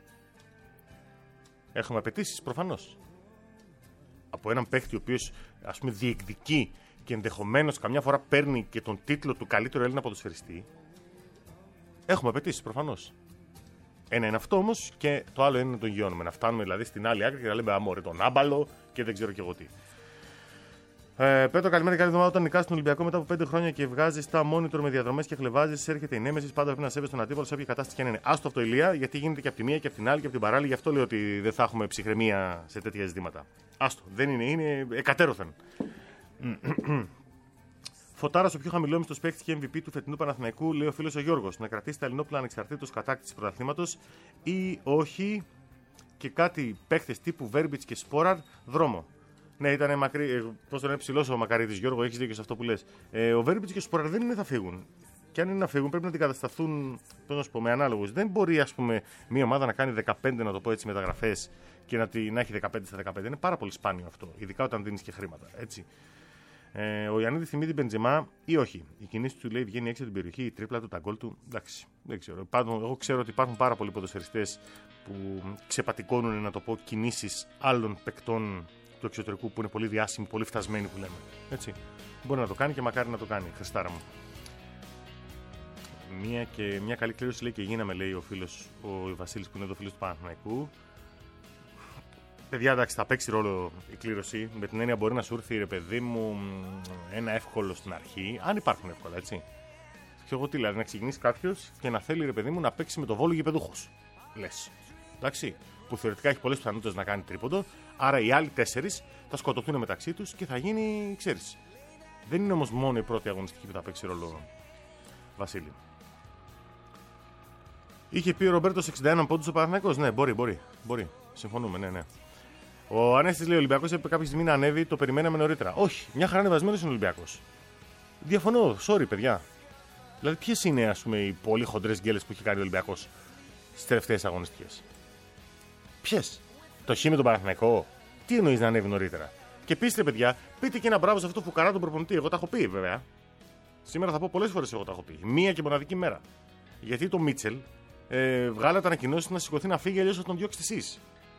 Έχουμε απαιτήσεις προφανώς. Από έναν παίχτη ο οποίος, ας πούμε, διεκδικεί και ενδεχομένως καμιά φορά παίρνει και τον τίτλο του καλύτερου Έλληνα ποδοσφαιριστή, έχουμε απαιτήσεις προφανώς. Ένα είναι αυτό όμως και το άλλο είναι να τον γιώνουμε. Να φτάνουμε δηλαδή στην άλλη άκρη και να λέμε αμόρε τον άμπαλο και δεν ξέρω και εγώ τι. Ε, Πέτρο, καλημέρα, καλή εβδομάδα. Όταν νικάς τον Ολυμπιακό μετά από πέντε χρόνια και βγάζεις τα monitor με διαδρομές και χλεβάζεις, έρχεται η νέμεση. Πάντα πρέπει να σέβεσαι τον αντίπαλο σε όποια κατάσταση και αν είναι. Άστο αυτό, Ηλία, γιατί γίνεται και από τη μία και από την άλλη και από την παράλληλη. Γι' αυτό λέω ότι δεν θα έχουμε ψυχραιμία σε τέτοια ζητήματα. Άστο, δεν είναι, είναι εκατέρωθεν. Φωτάρα ο πιο χαμηλόμιστος παίκτης και εμ βι πι του φετινού Παναθηναϊκού, λέει ο φίλος ο Γιώργος. Να κρατήσει τα ελληνόπουλα ανεξαρτήτως κατάκτησης πρωταθλήματος ή όχι και κάτι παίκτες τύπου Βέρμπιτς και Σπόραρ δρόμο. Ναι, ήταν μακρύ. Πώς τον είναι ψηλός ο Μακαρίτης, Γιώργο, έχεις δίκιο σε αυτό που λες. Ε, ο Βέρμπιτς και ο Σπόραρ δεν είναι θα φύγουν. Και αν είναι να φύγουν, πρέπει να αντικατασταθούν, πώς να σου πω, με ανάλογους. Δεν μπορεί, ας πούμε, μια ομάδα να κάνει δεκαπέντε, να το πω έτσι, μεταγραφές και να, να έχει δεκαπέντε στα δεκαπέντε. Είναι πάρα πολύ σπάνιο αυτό. Ειδικά όταν δίνεις και χρήματα. Έτσι. Ε, ο Ιαννίδη θυμίζει Μπεντζεμά ή όχι. Η κινήση του λέει βγαίνει έξω από την περιοχή, η τρίπλα του, τα γκολ του. Εντάξει, δεν ξέρω. Υπάρχουν, εγώ ξέρω ότι υπάρχουν πάρα πολλοί ποδοσφαιριστές που ξεπατικώνουν, να το πω, κινήσεις άλλων παικτών του εξωτερικού που είναι πολύ διάσημοι, πολύ φτασμένοι που λέμε. Έτσι. Μπορεί να το κάνει και μακάρι να το κάνει, Χριστάρα μου. Μια, και, μια καλή κλήρωση λέει και γίναμε, λέει ο φίλος, ο Βασίλης που είναι εδώ φίλος του Παναθηναϊκού. Παιδιά, εντάξει, θα παίξει ρόλο η κλήρωση. Με την έννοια μπορεί να σου έρθει, ρε παιδί μου, ένα εύκολο στην αρχή, αν υπάρχουν εύκολα, έτσι. Και εγώ τι λέω, να ξεκινήσει κάποιο και να θέλει, ρε παιδί μου, να παίξει με το Βόλο γηπεδούχος. Λες. Εντάξει. Που θεωρητικά έχει πολλές πιθανότητες να κάνει τρίποντο. Άρα οι άλλοι τέσσερις θα σκοτωθούν μεταξύ τους και θα γίνει, ξέρεις. Δεν είναι όμως μόνο η πρώτη αγωνιστική που θα παίξει ρόλο, Βασίλη. Είχε πει ο Ρομπέρτος εξήντα ένα πόντους ο Παναθηναϊκός. Ναι, μπορεί, μπορεί. μπορεί. Συμφωνούμε, ναι, ναι. Ο Ανέστης λέει: ο Ολυμπιακός έπρεπε κάποια στιγμή να ανέβει, το περιμέναμε νωρίτερα. Όχι, μια χαρά ανεβασμένος είναι ο Ολυμπιακός. Διαφωνώ, sorry, παιδιά. Δηλαδή, ποιες είναι, ας πούμε, οι πολύ χοντρές γκέλες που έχει κάνει ο Ολυμπιακός στις τελευταίες αγωνιστικές. Ποιες? Το χ με τον Παναθηναϊκό. Τι εννοείς να ανέβει νωρίτερα? Και πείστε, παιδιά, πείτε και ένα μπράβο σε αυτό το φουκαρά τον προπονητή. Εγώ τα έχω πει, βέβαια. Σήμερα θα πω πολλές φορές εγώ τα έχω πει. Μία και μοναδική μέρα. Γιατί το Μίτσελ ε, βγάλατε ανακοινώσεις να σηκωθεί να φύγει, αλλιώς θα τον διώξετε εσείς.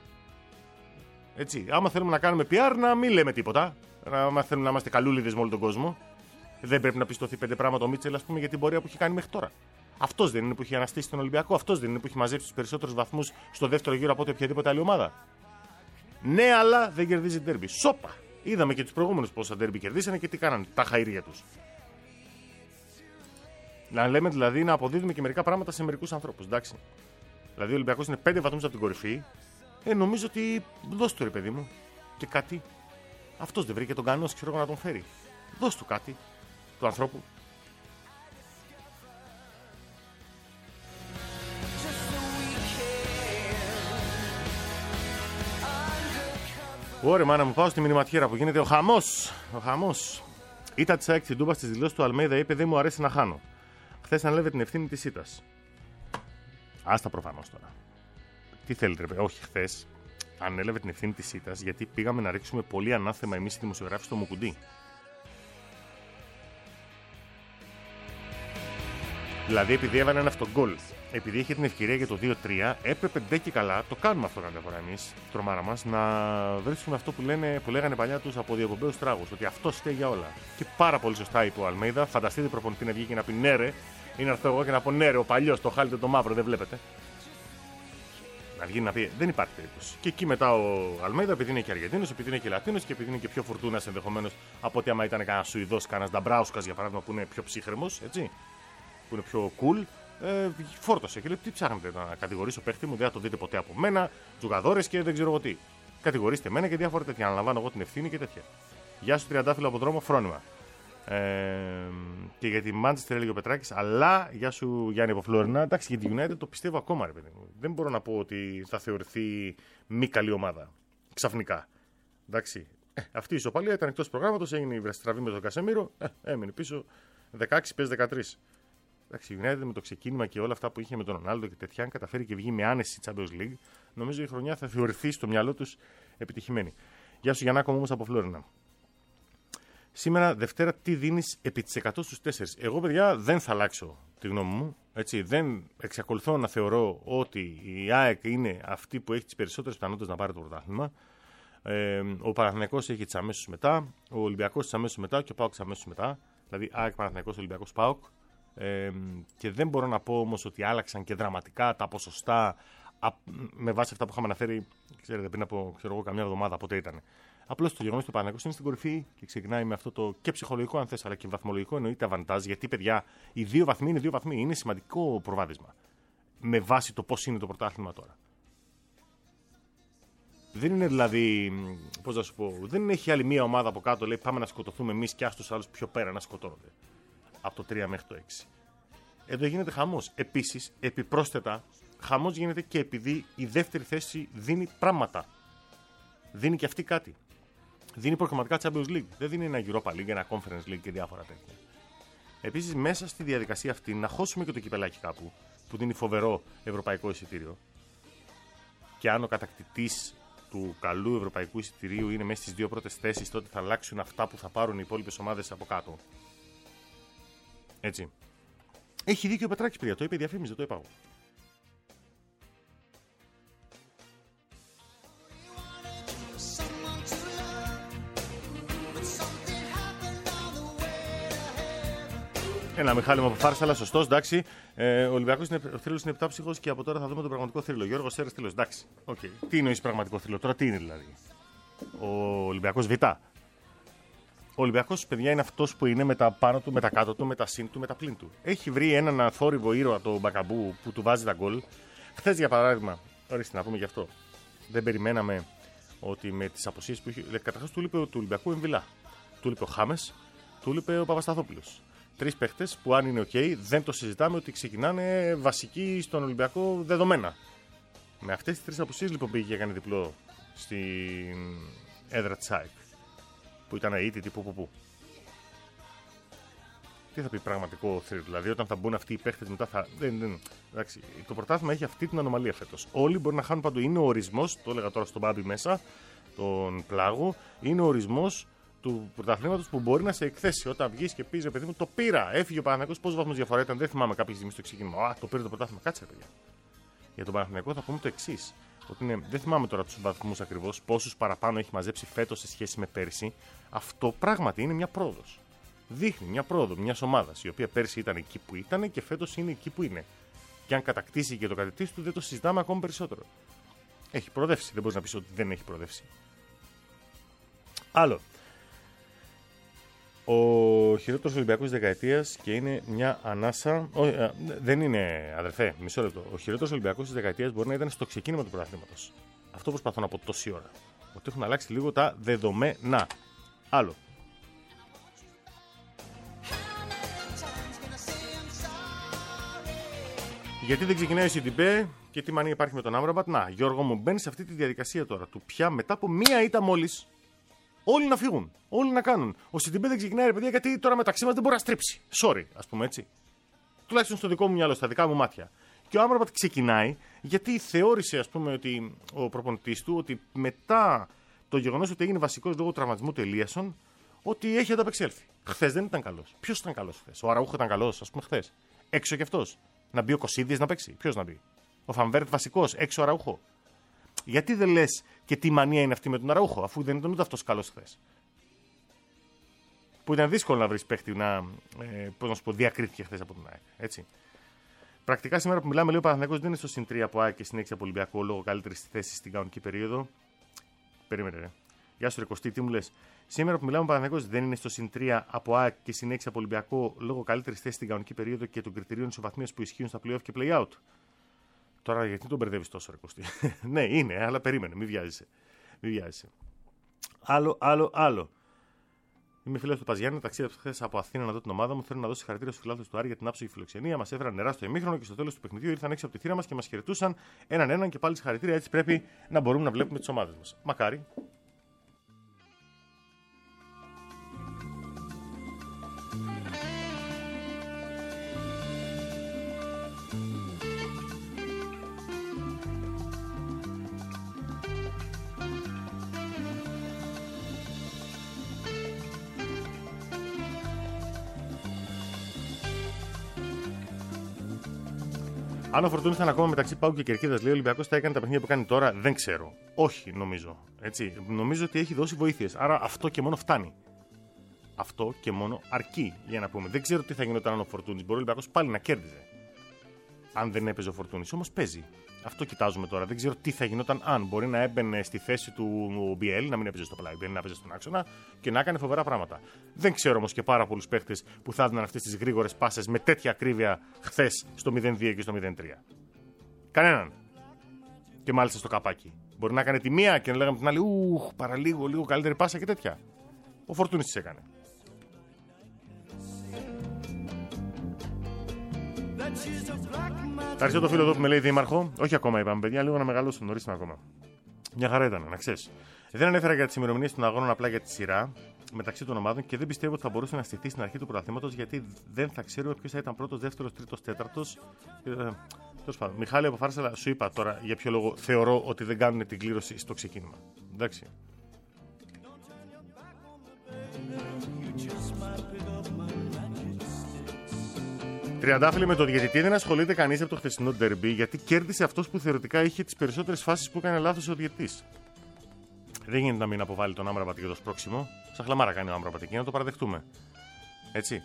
Έτσι. Άμα θέλουμε να κάνουμε πι αρ, να μην λέμε τίποτα. Άμα θέλουμε να είμαστε καλούλιδες με όλο τον κόσμο. Δεν πρέπει να πιστωθεί πέντε πράγματα ο Μίτσελ, ας πούμε, για την πορεία που έχει κάνει μέχρι τώρα. Αυτός δεν είναι που έχει αναστήσει τον Ολυμπιακό, αυτός δεν είναι που έχει μαζέψει τους περισσότερους βαθμούς στο δεύτερο γύρο από ό,τι οποιαδήποτε άλλη ομάδα. Ναι, αλλά δεν κερδίζει ντέρμπι. Σόπα! Είδαμε και τους προηγούμενους πόσα ντέρμπι κερδίσανε και τι κάνανε, τα χαΐρια τους. Να λέμε δηλαδή να αποδίδουμε και μερικά πράγματα σε μερικούς ανθρώπους, εντάξει. Δηλαδή ο Ολυμπιακός είναι πέντε βαθμούς από την κορυφή. Ε, νομίζω ότι δώσ' του, ρε παιδί μου, και κάτι. Αυτός δεν βρήκε τον κανός, ξέρω εγώ, να τον φέρει. Δώσ' του κάτι, του ανθρώπου. Ωραία, μάνα μου, πάω στη μηνυματιέρα που γίνεται ο χαμός. Ο χαμός. Ήτα τη ΑΕΚ στην Τούμπα στις δηλώσεις του Αλμέιδα είπε: δεν μου αρέσει να χάνω. Χθες ανέλαβε την ευθύνη της ήττας. Άστα προφανώς τώρα. Τι θέλετε, ρε, όχι χθες. Ανέλαβε την ευθύνη της ήττας γιατί πήγαμε να ρίξουμε πολύ ανάθεμα εμείς οι δημοσιογράφοι στο Μουκουντί. Δηλαδή, επειδή έβαλε ένα αυτογκόλ, επειδή είχε την ευκαιρία για το δύο τρία, έπρεπε ντε και καλά, το κάνουμε αυτό κάθε φορά εμείς, τρομάρα μας, να βρίσκουμε αυτό που, λένε, που λέγανε παλιά τους από διαπομπαίους τράγους, ότι αυτό φταίει για όλα. Και πάρα πολύ σωστά είπε ο Αλμέιδα. Φανταστείτε προπονητή να βγει και να πει ναι, ρε, ή να έρθω εγώ και να πω ναι, ρε, ο παλιός, το χάλιτε το μαύρο, δεν βλέπετε. Να βγει να πει δεν υπάρχει περίπτωση. Και εκεί μετά ο Αλμέιδα, επειδή είναι και Αργεντίνος, επειδή είναι και Λατίνος και επειδή είναι και πιο φουρτούνας ενδεχομένως από ότι άμα ήταν κανένα Σουηδός, κανένα Νταμπράουσκας για παράδειγμα που είναι πιο ψύχρεμος, έτσι. Που είναι πιο cool, ε, φόρτωσε και λέει: τι ψάχνετε να κατηγορήσω παίχτη μου, δεν θα το δείτε ποτέ από μένα, τζουγαδόρες και δεν ξέρω εγώ τι. Κατηγορήστε εμένα και διάφορα τέτοια. Αναλαμβάνω εγώ την ευθύνη και τέτοια. Γεια σου, Τριαντάφυλλο από δρόμο, φρόνημα. Ε, και για τη Manchester έλεγε ο Πετράκης, αλλά γεια σου, Γιάννη από Φλόρινα. Εντάξει, για τη United το πιστεύω ακόμα, ρε παιδί μου. Δεν μπορώ να πω ότι θα θεωρηθεί μη καλή ομάδα ξαφνικά. Εντάξει. Ε, αυτή η ισοπαλία ήταν εκτός προγράμματος, έγινε η βραστραβή με τον Κασεμίρο, ε, έμεινε πίσω δεκαέξι παίζει δεκατρία. Εντάξει, η United με το ξεκίνημα και όλα αυτά που είχε με τον Ρονάλντο και τέτοια, αν καταφέρει και βγει με άνεση Champions League, νομίζω η χρονιά θα θεωρηθεί στο μυαλό τους επιτυχημένη. Γεια σου, Γιαννάκο μου, όμως από Φλόρινα. Σήμερα, Δευτέρα, τι δίνεις επί της εκατό στους τέσσερις. Εγώ, παιδιά, δεν θα αλλάξω τη γνώμη μου. Έτσι, δεν εξακολουθώ να θεωρώ ότι η ΑΕΚ είναι αυτή που έχει τις περισσότερες πιθανότητες να πάρει το πρωτάθλημα. Ε, ο Παναθηναϊκός έχει τις αμέσως μετά, ο Ολυμπιακός τις αμέσως μετά και ο ΠΑΟΚ τις αμέσως μετά. Δηλαδή, ΑΕΚ, Παναθηναϊκός, Ολυμπιακός, ΠΑΟΚ. Ε, και δεν μπορώ να πω όμως ότι άλλαξαν και δραματικά τα ποσοστά α, με βάση αυτά που είχαμε αναφέρει, ξέρετε, πριν από ξέρω εγώ, καμιά εβδομάδα, πότε ήταν. Απλώς το γεγονός ότι ο Παναθηναϊκός είναι στην κορυφή και ξεκινάει με αυτό το και ψυχολογικό, αν θες, αλλά και βαθμολογικό εννοείται αβαντάζ. Γιατί, παιδιά, οι δύο βαθμοί είναι δύο βαθμοί. Είναι σημαντικό προβάδισμα. Με βάση το πώς είναι το πρωτάθλημα τώρα. Δεν είναι δηλαδή, πώς να σου πω, δεν έχει άλλη μία ομάδα από κάτω, λέει πάμε να σκοτωθούμε εμείς και άστους άλλους πιο πέρα να σκοτώνονται. Από το τρία μέχρι το έξι. Εδώ γίνεται χαμός. Επίσης, επιπρόσθετα, χαμός γίνεται και επειδή η δεύτερη θέση δίνει πράγματα. Δίνει και αυτή κάτι. Δίνει προγραμματικά Champions League. Δεν δίνει ένα Europa League, ένα Conference League και διάφορα τέτοια. Επίσης, μέσα στη διαδικασία αυτή, να χώσουμε και το κυπελάκι κάπου, που δίνει φοβερό ευρωπαϊκό εισιτήριο. Και αν ο κατακτητής του καλού ευρωπαϊκού εισιτηρίου είναι μέσα στις δύο πρώτες θέσεις, τότε θα αλλάξουν αυτά που θα πάρουν οι υπόλοιπες ομάδες από κάτω. Έτσι. Έχει δίκιο ο Πετράκης, παιδιά. Το είπε η διαφήμιση, δεν το είπα εγώ. Ένα μιχάλημα από φάρσα, αλλά σωστό, εντάξει. Ε, ο Ολυμπιακός είναι, ο θρύλος είναι επτάψυχος και από τώρα θα δούμε τον πραγματικό θρύλο. Γιώργος Σέρας θρύλος, εντάξει. Okay. Τι εννοείς πραγματικό θρύλο, τώρα τι είναι δηλαδή? Ο Ολυμπιακός Β. Ο Ολυμπιακός, παιδιά, είναι αυτός που είναι με τα πάνω του, με τα κάτω του, με τα συν του, με τα πλήν του. Έχει βρει έναν αθόρυβο ήρωα, το Μπακαμπού, που του βάζει τα γκολ. Χθες, για παράδειγμα, ορίστε να πούμε γι' αυτό. Δεν περιμέναμε ότι με τις αποσύσεις που είχε. Καταρχάς, του λείπε του Ολυμπιακού Εμβιλά. Του λείπε ο Χάμες, του λείπε ο Παπασταθόπουλος. Τρεις παίχτες που, αν είναι OK, δεν το συζητάμε ότι ξεκινάνε βασικοί στον Ολυμπιακό δεδομένα. Με αυτές τις τρεις αποσύσεις, λοιπόν, πήγε και έκανε διπλό στην έδρα της ΑΕΚ. Που ήταν αίτητη, που, που, που. Τι θα πει πραγματικό θρύλο, δηλαδή όταν θα μπουν αυτοί οι παίχτες μετά θα. Δεν, δεν. Εντάξει, το πρωτάθλημα έχει αυτή την ανομαλία φέτος. Όλοι μπορεί να χάνουν παντού. Είναι ο ορισμός, το έλεγα τώρα στον Μπάμπη μέσα, τον Πλάγο, είναι ο ορισμός του πρωταθλήματος που μπορεί να σε εκθέσει. Όταν βγεις και πεις, παιδί μου, το πήρα. Έφυγε ο Παναθηναϊκός, πόσους βαθμούς διαφορά ήταν, δεν θυμάμαι κάποια στιγμή στο ξεκίνημα. Α, το πήρε το πρωτάθλημα. Κάτσε, παιδιά. Για τον Παναθηναϊκό θα πούμε το εξής. Ότι είναι, δεν θυμάμαι τώρα τους βαθμούς ακριβώς, πόσους παραπάνω έχει μαζέψει φέτος σε σχέση με πέρσι. Αυτό πράγματι είναι μια πρόοδος. Δείχνει μια πρόοδο μια ομάδα η οποία πέρσι ήταν εκεί που ήταν και φέτος είναι εκεί που είναι. Και αν κατακτήσει και το κατακτήσει του, δεν το συζητάμε ακόμη περισσότερο. Έχει προοδεύσει. Δεν μπορεί να πει ότι δεν έχει προοδεύσει. Άλλο. Ο χειρότερος Ολυμπιακός δεκαετίας και είναι μια ανάσα. Ό, α, δεν είναι, αδερφέ, μισό λεπτό. Ο χειρότερος Ολυμπιακός της δεκαετίας μπορεί να ήταν στο ξεκίνημα του πρωταθλήματος. Αυτό προσπαθώ να πω τόση ώρα. Ότι έχουν αλλάξει λίγο τα δεδομένα. Άλλο. Γιατί δεν ξεκινάει ο Σιντιμπέ και τι μανία υπάρχει με τον Άμραμπατ? Να, Γιώργο μου, μπαίνει σε αυτή τη διαδικασία τώρα του πια μετά από μία ήττα μόλις. Όλοι να φύγουν. Όλοι να κάνουν. Ο Σιντιμπέ δεν ξεκινάει, ρε παιδιά, γιατί τώρα μεταξύ μας δεν μπορεί να στρίψει. Sorry, ας πούμε έτσι. Τουλάχιστον στο δικό μου μυαλό, στα δικά μου μάτια. Και ο Άμραμπατ ξεκινάει γιατί θεώρησε, ας πούμε, ότι ο προπονητής του ότι μετά το γεγονός ότι έγινε βασικός λόγω τραυματισμού του Ελίασον, ότι έχει ανταπεξέλθει. Χθες δεν ήταν καλός. Ποιος ήταν καλός χθες? Ο Αραούχο ήταν καλός, ας πούμε, χθες. Έξω κι αυτός. Να μπει ο Κωσίδης να παίξει. Ποιος να μπει? Ο Φανβέρτ βασικός, έξω ο Αραούχο. Γιατί δεν λες και τι μανία είναι αυτή με τον Αραούχο, αφού δεν ήταν ούτε αυτός καλός χθες? Που ήταν δύσκολο να βρεις παίχτη να, ε, πώς να σου πω, διακρίθηκε χθες από τον ΑΕΚ. Έτσι. Πρακτικά σήμερα που μιλάμε, λέει ο Παναθηναϊκός δεν είναι στο συν τρία από ΑΕΚ και συν έξι από Ολυμπιακό λόγω καλύτερης θέσης στην κανονική περίοδο. Περίμενε, ρε. Γεια σου, ρε Κωστή, τι μου λες? Σήμερα που μιλάμε, ο Παναθηναϊκός δεν είναι στο συν τρία από ΑΕΚ και συν έξι από Ολυμπιακό λόγω καλύτερης θέσης στην κανονική περίοδο και των κριτηρίων ισοβαθμίας που ισχύουν στα play-off και play-out. Τώρα γιατί τον μπερδεύεις τόσο, ρε Κωστή? Ναι, είναι, αλλά περίμενε, μην βιάζεσαι. Μην βιάζεσαι. Άλλο, άλλο, άλλο. Είμαι φίλος του Παζιάννη, ταξίδεψα χθες από Αθήνα να δω την ομάδα μου. Θέλω να δώσω συγχαρητήρια στους φιλάθλους του Άρη για την άψογη φιλοξενία. Μας έφεραν νερά στο ημίχρονο και στο τέλος του παιχνιδιού ήρθαν έξω από τη θύρα μας και μας χαιρετούσαν έναν έναν και πάλι συγχαρητήρια. Έτσι πρέπει να μπορούμε να βλέπουμε τις ομάδες μας. Μακάρι. Αν ο Φορτούνης ήταν ακόμα μεταξύ Πάου και Κερκίδας, λέει ο Ολυμπιακός θα έκανε τα παιχνίδια που κάνει τώρα, δεν ξέρω. Όχι, νομίζω. Έτσι. Νομίζω ότι έχει δώσει βοήθειες. Άρα αυτό και μόνο φτάνει. Αυτό και μόνο αρκεί για να πούμε. Δεν ξέρω τι θα γινόταν αν ο Φορτούνης. Μπορεί ο Ολυμπιακός πάλι να κέρδιζε. Αν δεν έπαιζε ο Φορτούνης. Όμως παίζει. Αυτό κοιτάζουμε τώρα. Δεν ξέρω τι θα γινόταν αν. Μπορεί να έμπαινε στη θέση του μπι ελ, να μην έπαιζε στο πλάι, να έπαιζε στον άξονα και να έκανε φοβερά πράγματα. Δεν ξέρω όμως και πάρα πολλούς παίχτες που θα έδιναν αυτές τις γρήγορες πάσες με τέτοια ακρίβεια χθες στο μηδέν δύο και στο μηδέν τρία. Κανέναν. Και μάλιστα στο καπάκι. Μπορεί να έκανε τη μία και να λέγαμε την άλλη, Ουχ, παραλίγο, λίγο καλύτερη πάσα και τέτοια. Ο Φορτούνης τις έκανε. Ευχαριστώ το φίλο εδώ που με λέει δήμαρχο. Όχι ακόμα, είπαμε παιδιά, λίγο να μεγαλώσουν, νωρίς ακόμα. Μια χαρά ήταν, να ξέρεις. Δεν ανέφερα για τις ημερομηνίες των αγώνων, απλά για τη σειρά μεταξύ των ομάδων και δεν πιστεύω ότι θα μπορούσε να στηθεί στην αρχή του πρωταθλήματος γιατί δεν θα ξέρω ποιος θα ήταν πρώτος, δεύτερος, τρίτος, τέταρτος. Τέλος πάντων. Μιχάλη από Φάρσαλα, σου είπα τώρα για ποιο λόγο θεωρώ ότι δεν κάνουν την κλήρωση στο ξεκίνημα. Εντάξει. Τριαντάφυλλοι, με το διαιτητή δεν ασχολείται κανείς από το χθεσινό ντερμπι, γιατί κέρδισε αυτός που θεωρητικά είχε τις περισσότερες φάσεις που έκανε λάθος ο διαιτητής. Δεν γίνεται να μην αποβάλει τον Άμραμπατ για το σπρώξιμο. Σαν χλαμάρα κάνει ο Άμραμπατ εκεί, να το παραδεχτούμε. Έτσι.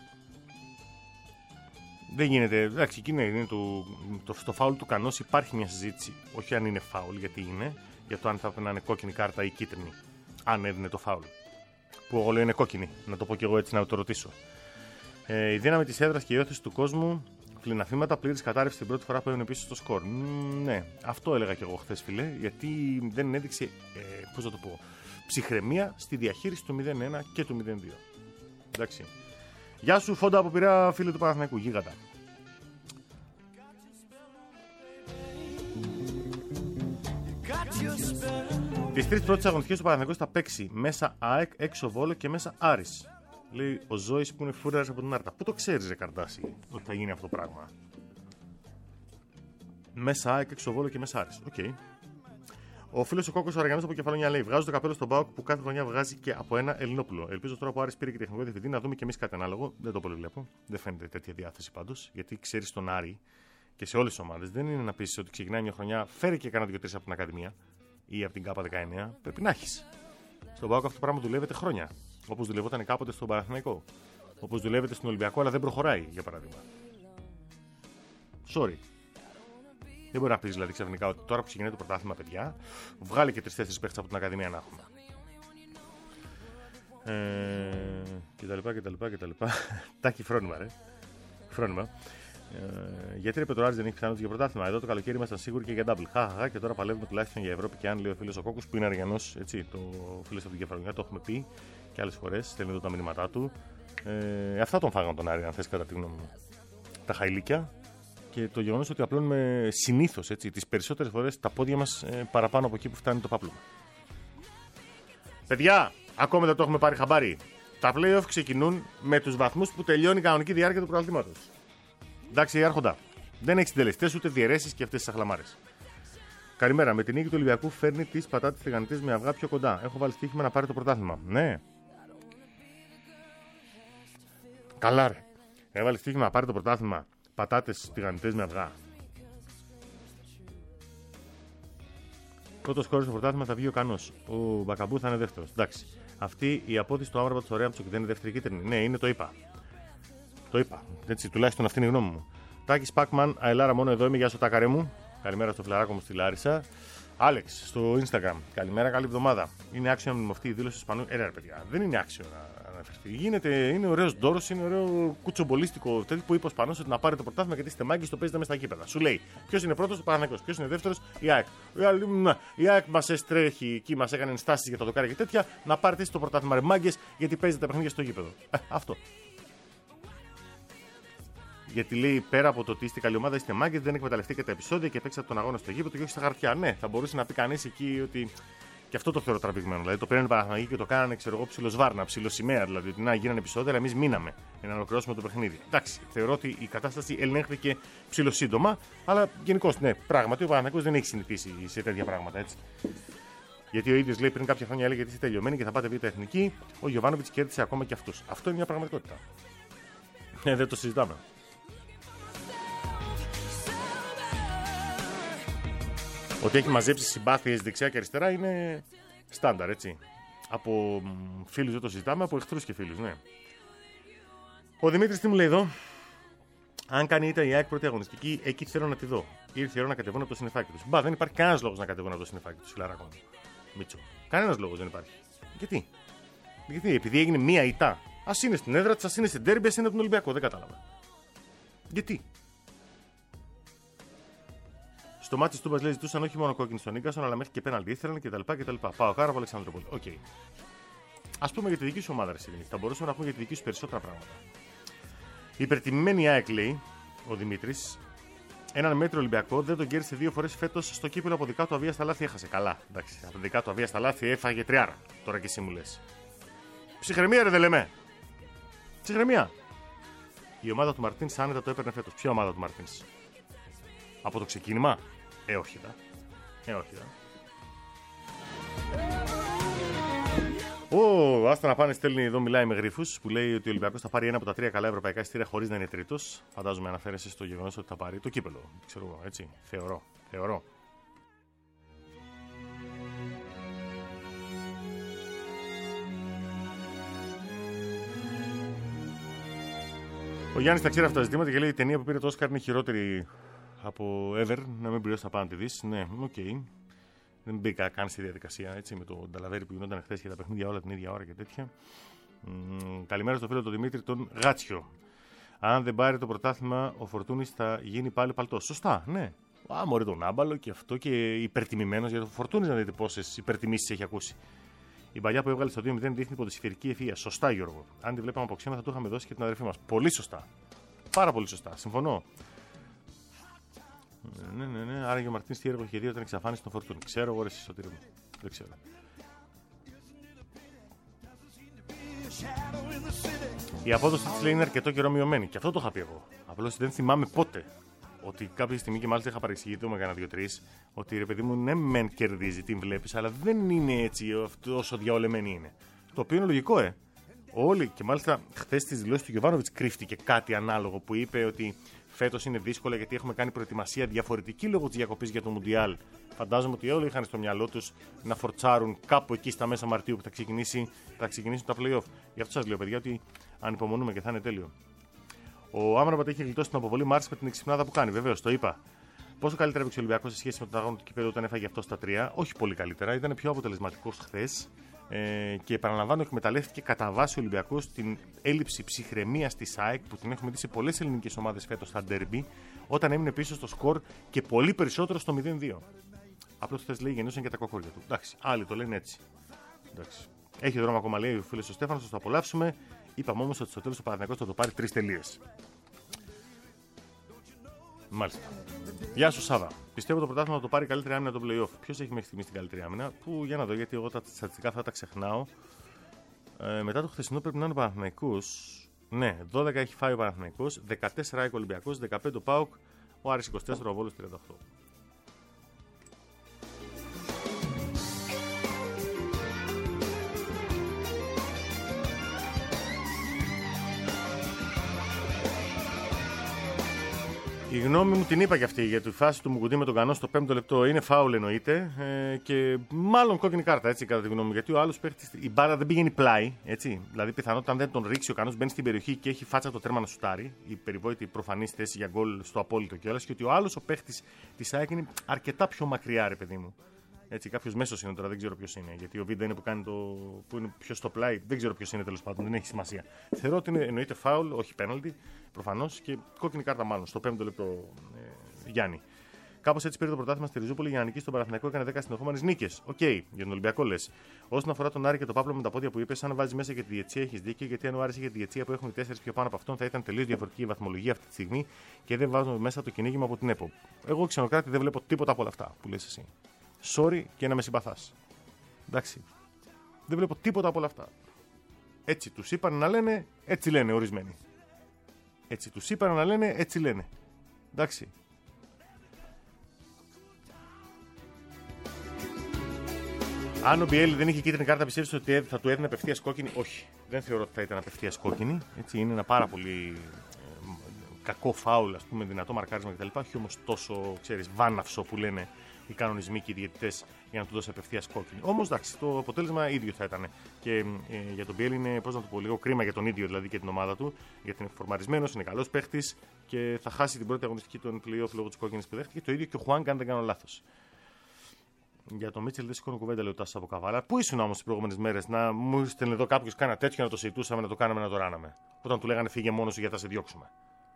Δεν γίνεται. Εντάξει, εκεί είναι το, το, στο φάουλ του Κανός υπάρχει μια συζήτηση. Όχι αν είναι φάουλ, γιατί είναι. Για το αν θα έπρεπε να είναι κόκκινη κάρτα ή κίτρινη. Αν έδινε το φάουλ. Που εγώ λέω είναι κόκκινη. Να το πω κι εγώ έτσι να το ρωτήσω. Ε, η δύναμη της έδρας και η όθηση του κόσμου. Φλιναθήματα, πλήρης κατάρρευση την πρώτη φορά που έμεινε πίσω στο σκορ. Μ, ναι, αυτό έλεγα κι εγώ χθες, φίλε. Γιατί δεν έδειξε, ε, πώς να το πω, ψυχραιμία στη διαχείριση του μηδέν ένα και του μηδέν δύο. Εντάξει. Γεια σου, Φόντα από Πειραιά, φίλε του Παναθηναϊκού, γίγαντα. Τις τρεις πρώτες αγωνιστικές του Παναθηναϊκού θα παίξει μέσα ΑΕΚ, έξω Βόλο και μέσα Άρης. Λέει ο Ζώης που είναι φούραρας από την Άρτα. Πού το ξέρεις, ρε Καρδάση, ότι θα γίνει αυτό το πράγμα? Μέσα ΑΕΚ, έξω Βόλο και μέσα Άρης. Οκ. Okay. Ο φίλος ο Κόκκος ο Αραγιανός από Κεφαλονιά λέει: βγάζω το καπέλο στον ΠΑΟΚ που κάθε χρονιά βγάζει και από ένα Ελληνόπουλο. Ελπίζω τώρα που Άρης πήρε και τεχνικό διευθυντή να δούμε και εμείς κάτι ανάλογο. Δεν το πολύ βλέπω. Δεν φαίνεται τέτοια διάθεση πάντως. Γιατί ξέρεις τον Άρη και σε όλες τις ομάδες δεν είναι να πεις ότι ξεκινάει μια χρονιά, φέρει και κανένα δύο-τρεις από την Ακαδημία ή από την ΚΑΠΑ δεκαεννιά. Πρέπει να έχεις. Στον ΠΑΟΚ αυτό το πράγμα δουλεύεται χρόνια. Όπως δουλευόταν κάποτε στον Παναθηναϊκό. Όπως δουλεύεται στον Ολυμπιακό, αλλά δεν προχωράει, για παράδειγμα. Sorry. Δεν μπορεί να πει δηλαδή ξαφνικά ότι τώρα που ξεκινάει το πρωτάθλημα, παιδιά, βγάλει και τρεις-τέσσερις παίχτες από την Ακαδημία να έχουμε. Ε, κτλ. κτλ. κτλ. Τάκι φρόνημα, ρε. Φρόνημα. Ε, γιατί ρε Πετροάρης δεν έχει πιθανότητα για πρωτάθλημα? Εδώ το καλοκαίρι ήμασταν σίγουροι και για double. Χαχαχα, και τώρα παλεύουμε τουλάχιστον για Ευρώπη. Και αν λέει ο φίλος ο Κόκκος που είναι Αργιανός, έτσι, το φίλος από την Κεφαλονιά, το έχουμε πει και άλλες φορές, στέλνει εδώ τα μηνύματά του. Ε, αυτά τον φάγαν τον Άρη, αν θες, κατά τη γνώμη μου. Τα χαϊλίκια. Και το γεγονός ότι απλώνουμε συνήθως τις περισσότερες φορές τα πόδια μας ε, παραπάνω από εκεί που φτάνει το πάπλωμα. Παιδιά, ακόμα δεν το έχουμε πάρει χαμπάρι. Τα play-off ξεκινούν με τους βαθμούς που τελειώνει η κανονική διάρκεια του πρωταθλήματος. Εντάξει, Άρχοντα. Δεν έχει συντελεστές ούτε διαιρέσεις και αυτές τις αχλαμάρες. Καλημέρα. Με την νίκη του Ολυμπιακού φέρνει τις πατάτες τηγανιτές με αυγά πιο κοντά. Έχω βάλει στοίχημα να πάρει το πρωτάθλημα. Ναι. Καλά, ρε. Έβαλε στοίχημα να πάρει το πρωτάθλημα. Πατάτες τηγανιτές με αυγά. Πρώτο σκόρ στο πρωτάθλημα θα βγει ο Κανός. Ο Μπακαμπού θα είναι δεύτερος. Εντάξει. Αυτή η απόδειξη του Άμραμπατ στο Ρέαμψο και δεν είναι δεύτερη κίτρινη. Ναι, είναι, το είπα. Το είπα. Έτσι, τουλάχιστον αυτή είναι η γνώμη μου. Τάκης Πάκμαν, αελάρα μόνο εδώ είμαι. Γεια σου, Τάκαρε μου. Καλημέρα στο φιλαράκο μου στη Λάρισα. Άλεξ στο Instagram. Καλημέρα, καλή εβδομάδα. Είναι άξιο να μνημευτεί η δήλωση του Ισπανού. Ε, ρε, παιδιά, δεν είναι άξιο να αναφερθεί. Γίνεται, είναι ωραίο ντόρο, είναι ωραίο κουτσομπολίστικο τέτοιο που είπε ο Ισπανός ότι να πάρει το πρωτάθλημα γιατί είστε μάγκες, το παίζετε μέσα στα γήπεδα. Σου λέει ποιο είναι πρώτο, ο Παναθηναϊκός, ποιο είναι δεύτερο, η ΑΕΚ. Η ΑΕΚ μα εστρέχει εκεί, μα έκανε ενστάσεις για τα δοκάρια και τέτοια. Να πάρετε εσείς το πρωτάθλημα, ρε μάγκες, γιατί παίζετε τα παιχνίδια στο γήπεδο. Ε, αυτό. Γιατί λέει πέρα από το ότι είστε καλή ομάδα, είστε μάγκες, δεν εκμεταλλευτείτε τα επεισόδια και παίξατε τον αγώνα στο γήπεδο και όχι στα χαρτιά. Ναι, θα μπορούσε να πει κανείς εκεί ότι. Και αυτό το θεωρώ τραβηγμένο. Δηλαδή το πήραν οι Παναθηναϊκοί και το κάνανε, ξέρω εγώ, ψιλοσβάρνα, ψιλοσημαία. Δηλαδή ότι να γίνανε επεισόδια, εμείς μείναμε για να ολοκληρώσουμε το παιχνίδι. Εντάξει, θεωρώ ότι η κατάσταση ελέγχθηκε ψιλοσύντομα, αλλά γενικώς ναι, πράγματι ο Παναθηναϊκός δεν έχει συνηθίσει σε τέτοια πράγματα, έτσι. Γιατί ο ίδιος λέει πριν κάποια χρόνια έλεγε ότι είστε τελειωμένοι και θα πάτε β' εθνική, ο Γιοβάνοβιτς κέρδισε ακόμα και αυτούς. Αυτό είναι μια πραγματικότητα. Ε, δεν το συζητάμε. Ότι έχει μαζέψει συμπάθειες δεξιά και αριστερά είναι στάνταρ, έτσι. Από φίλους δεν το συζητάμε, από εχθρούς και φίλους, ναι. Ο Δημήτρης τι μου λέει εδώ? Αν κάνει ήττα η ΑΕΚ πρώτη αγωνιστική, εκεί θέλω να τη δω. Ήρθε η ώρα να κατεβαίνω από το συννεφάκι του. Μπα, δεν υπάρχει κανένας λόγος να κατεβαίνω από το συννεφάκι του, φιλαράκο μου. Μίτσο. Κανένας λόγος δεν υπάρχει. Γιατί? Γιατί, επειδή έγινε μία ήττα. Ας είναι στην έδρα της, ας είναι στην ντέρμπι, ας είναι από τον Ολυμπιακό. Δεν κατάλαβα. Γιατί? Στο μάτι τη Τούμπα λέει ζητούσαν όχι μόνο κόκκινη στον Νίκασον, αλλά μέχρι και πέναλτι ήθελαν κτλ. Πάω κάρα από Αλεξανδρόπολη. Οκ. Okay. Α πούμε για τη δική σου ομάδα, ρε Σιλίνη. Θα μπορούσαμε να πούμε για τη δική σου περισσότερα πράγματα. Η υπερτιμημένη ΑΕΚ, λέει ο Δημήτρης, έναν μέτρο Ολυμπιακό δεν τον κέρδισε δύο φορές φέτος στο κύπελο από δικά του αβίαστα λάθη. Έχασε. Καλά. Εντάξει. Από δικά του αβίαστα λάθη έφαγε τριάρα. Τώρα και εσύ μου λες. Ψυχραιμία, ρε δεν λέμε. Ψυχραιμία. Η ομάδα του Μαρτίν άνετα το έπαιρνε φέτος. Ποια ομάδα του Μαρτίν? Από το ξεκίνημα. Ε, όχι δα. Ε, όχι δα. Ω, άστα να πάνε, στέλνει εδώ, μιλάει με γρίφους, που λέει ότι ο Ολυμπιακός θα πάρει ένα από τα τρία καλά ευρωπαϊκά εισιτήρια χωρίς να είναι τρίτος. Φαντάζομαι αναφέρεσαι στο γεγονός ότι θα πάρει το κύπελο. Ξέρω εγώ, έτσι. Θεωρώ. Θεωρώ. Ο Γιάννης τα ξέρει αυτά τα ζητήματα και λέει: η ταινία που πήρε το Όσκαρ είναι χειρότερη από ever. Να μην πληρώσει, θα πάω να τη δεις. Ναι, οκ. Okay. Δεν μπήκα καν στη διαδικασία, έτσι, με το Νταλαβέρι που γινόταν χθες και τα παιχνίδια όλα την ίδια ώρα και τέτοια. Μ, καλημέρα στο φίλο του Δημήτρη, τον Γάτσιο. Αν δεν πάρει το πρωτάθλημα, ο Φορτούνης θα γίνει πάλι παλτός. Σωστά, ναι. Α, μωρέ τον άμπαλο και αυτό και υπερτιμημένος για το Φορτούνης, να δείτε πόσες υπερτιμήσεις έχει ακούσει. Η παλιά που έβγαλε στο δύο μηδέν δείχνει ποδοσφαιρική ευφυΐα. Σωστά, Γιώργο. Αν τη βλέπαμε από ξένα, θα του είχαμε δώσει και την αδερφή μας. Πολύ σωστά. Πάρα πολύ σωστά. Συμφωνώ. Ναι, ναι, ναι. Άρα και ο Μαρτίνς τι έργο είχε δει όταν εξαφάνισε τον Φορτούνη. Ξέρω εγώ, ρε Σωτήρη μου. Δεν ξέρω. Η απόδοση της λέει είναι αρκετό καιρό μειωμένη. Και αυτό το είχα πει εγώ. Απλώς δεν θυμάμαι πότε. Ότι κάποια στιγμή και μάλιστα είχα παρεξηγηθεί με κανένα δύο-τρει. Ότι ρε παιδί μου, ναι, μεν κερδίζει, την βλέπει, αλλά δεν είναι έτσι όσο διαολεμένη είναι. Το οποίο είναι λογικό, ε. Όλοι, και μάλιστα χθες στις δηλώσεις του Γιοβάνοβιτς κρύφτηκε κάτι ανάλογο που είπε ότι φέτος είναι δύσκολα γιατί έχουμε κάνει προετοιμασία διαφορετική λόγω της διακοπής για το Μουντιάλ. Φαντάζομαι ότι όλοι είχαν στο μυαλό τους να φορτσάρουν κάπου εκεί στα μέσα Μαρτίου που θα, ξεκινήσει, θα ξεκινήσουν τα play-off. Γι' αυτό σας λέω, παιδιά, ότι ανυπομονούμε και θα είναι τέλειο. Ο Άμραμπατ έχει γλιτώσει την αποβολή Μάρς με την εξυπνάδα που κάνει. Βεβαίως, το είπα. Πόσο καλύτερα έπαιξε ο Ολυμπιακός σε σχέση με τον αγώνα του κυπέλλου όταν έφαγε αυτό στα τρία? Όχι πολύ καλύτερα. Ήταν πιο αποτελεσματικός χθες. Ε, και επαναλαμβάνω, εκμεταλλεύτηκε κατά βάση ο Ολυμπιακός την έλλειψη ψυχραιμίας της ΑΕΚ που την έχουμε δει σε πολλές ελληνικές ομάδες φέτος στα ντέρμπι, όταν έμεινε πίσω στο σκορ και πολύ περισσότερο στο μηδέν δύο. Απλώς χθες λέει γεννούσαν και τα κοκόρια του. Εντάξει, άλλοι το λένε έτσι. Εντάξει. Έχει δρόμο ακόμα, λέει ο φίλος ο Στέφανος, θα το απολαύσουμε. Είπαμε όμως ότι στο τέλος ο Παναθηναϊκός θα το πάρει τρεις τελείες. Μάλιστα. Γεια σου, Σάβα. Πιστεύω το πρωτάθλημα θα το πάρει καλύτερη άμυνα το play-off. Ποιος έχει μέχρι στιγμή την καλύτερη άμυνα? Που για να δω, γιατί εγώ τα στατιστικά θα τα ξεχνάω. Ε, μετά το χθεσινό πρέπει να είναι ο Παναθηναϊκός. Ναι, δώδεκα έχει φάει ο Παναθηναϊκός, δεκατέσσερα ΑΕΚ Ολυμπιακός, δεκαπέντε ο ΠΑΟΚ, ο Άρης είκοσι τέσσερα, ο Βόλος τριάντα οκτώ. Η γνώμη μου την είπα και αυτή για τη φάση του Μουκουντή με τον Κανό στο πέμπτο λεπτό. Είναι φάουλ εννοείται ε, και μάλλον κόκκινη κάρτα, έτσι, κατά τη γνώμη μου. Γιατί ο άλλος παίχτης, η μπάρα δεν πηγαίνει πλάι. Έτσι. Δηλαδή, πιθανότητα αν δεν τον ρίξει ο Κανός μπαίνει στην περιοχή και έχει φάτσα το τέρμα να σουτάρει. Η περιβόητη προφανή θέση για γκολ στο απόλυτο κιόλας. Και ότι ο άλλος ο παίχτης της ΑΕΚ είναι αρκετά πιο μακριά, ρε παιδί μου. Έτσι, κάποιος μέσος είναι τώρα, δεν ξέρω ποιος είναι. Γιατί ο Βίντα είναι που, κάνει το, που είναι πιο στο πλάι, δεν ξέρω ποιος είναι τέλος πάντων, δεν έχει σημασία. Θεωρώ ότι είναι, εννοείται φάουλ, όχι πέναλτι, προφανώς, και κόκκινη κάρτα μάλλον, στο πέμπτο λεπτό, ε, Γιάννη. Κάπως έτσι πήρε το πρωτάθλημα στη Ριζούπολη για να νικήσει τον Παναθηναϊκό, έκανε δέκα συνεχόμενες νίκες. Οκ, okay, για τον Ολυμπιακό λες. Όσον αφορά τον Άρη και τον Παύλο με τα πόδια που είπε, αν βάζει μέσα και τη διετσία, έχει δίκιο, γιατί αν ο Άρης είχε τη διετσία που έχουν οι τέσσερις πιο πάνω από αυτόν, θα ήταν τελείως διαφορετική η βαθμολογία αυτή τη στιγμή και δεν βάζουμε μέσα το κυνήγημα από την ΕΠΟ. Εγώ ξενοκράτη δεν βλέπω τίποτα από όλα αυτά που λες εσύ. Sorry και να με συμπαθάς. Εντάξει. Δεν βλέπω τίποτα από όλα αυτά. Έτσι τους είπαν να λένε, έτσι λένε ορισμένοι. Έτσι τους είπαν να λένε, έτσι λένε. Εντάξει. Αν ο Μπιέλ δεν είχε κίτρινη κάρτα, πιστεύεις ότι θα του έδινε απευθείας κόκκινη? Όχι. Δεν θεωρώ ότι θα ήταν απευθείας κόκκινη. Έτσι, είναι ένα πάρα πολύ ε, κακό φάουλ, ας πούμε, δυνατό μαρκάρισμα κτλ. Όχι όμως τόσο, ξέρεις, βάναυσο που λένε οι κανονισμοί και οι διαιτητές για να του δώσει απευθείας κόκκινη. Όμως εντάξει, το αποτέλεσμα ίδιο θα ήταν. Και ε, για τον Μπιέλ είναι, πώς να το πω, λίγο κρίμα για τον ίδιο δηλαδή και την ομάδα του, γιατί είναι φορμαρισμένος, είναι καλός παίχτης και θα χάσει την πρώτη αγωνιστική των play-off λόγω της κόκκινης που δέχτηκε. Το ίδιο και ο Χουάνγκ, αν δεν κάνω λάθος. Για τον Μίτσελ δεν σηκώνω κουβέντα, λέει ο Τάσος από Καβάλα. Πού ήσουν όμως τις προηγούμενες μέρες? Να μου στέλνει εδώ κάποιος κάνα τέτοιο να το συζητούσαμε, να το κάναμε, να το ράναμε. Όταν του λέγανε φύγε μόνος σου γιατί θα σε διώξουμε.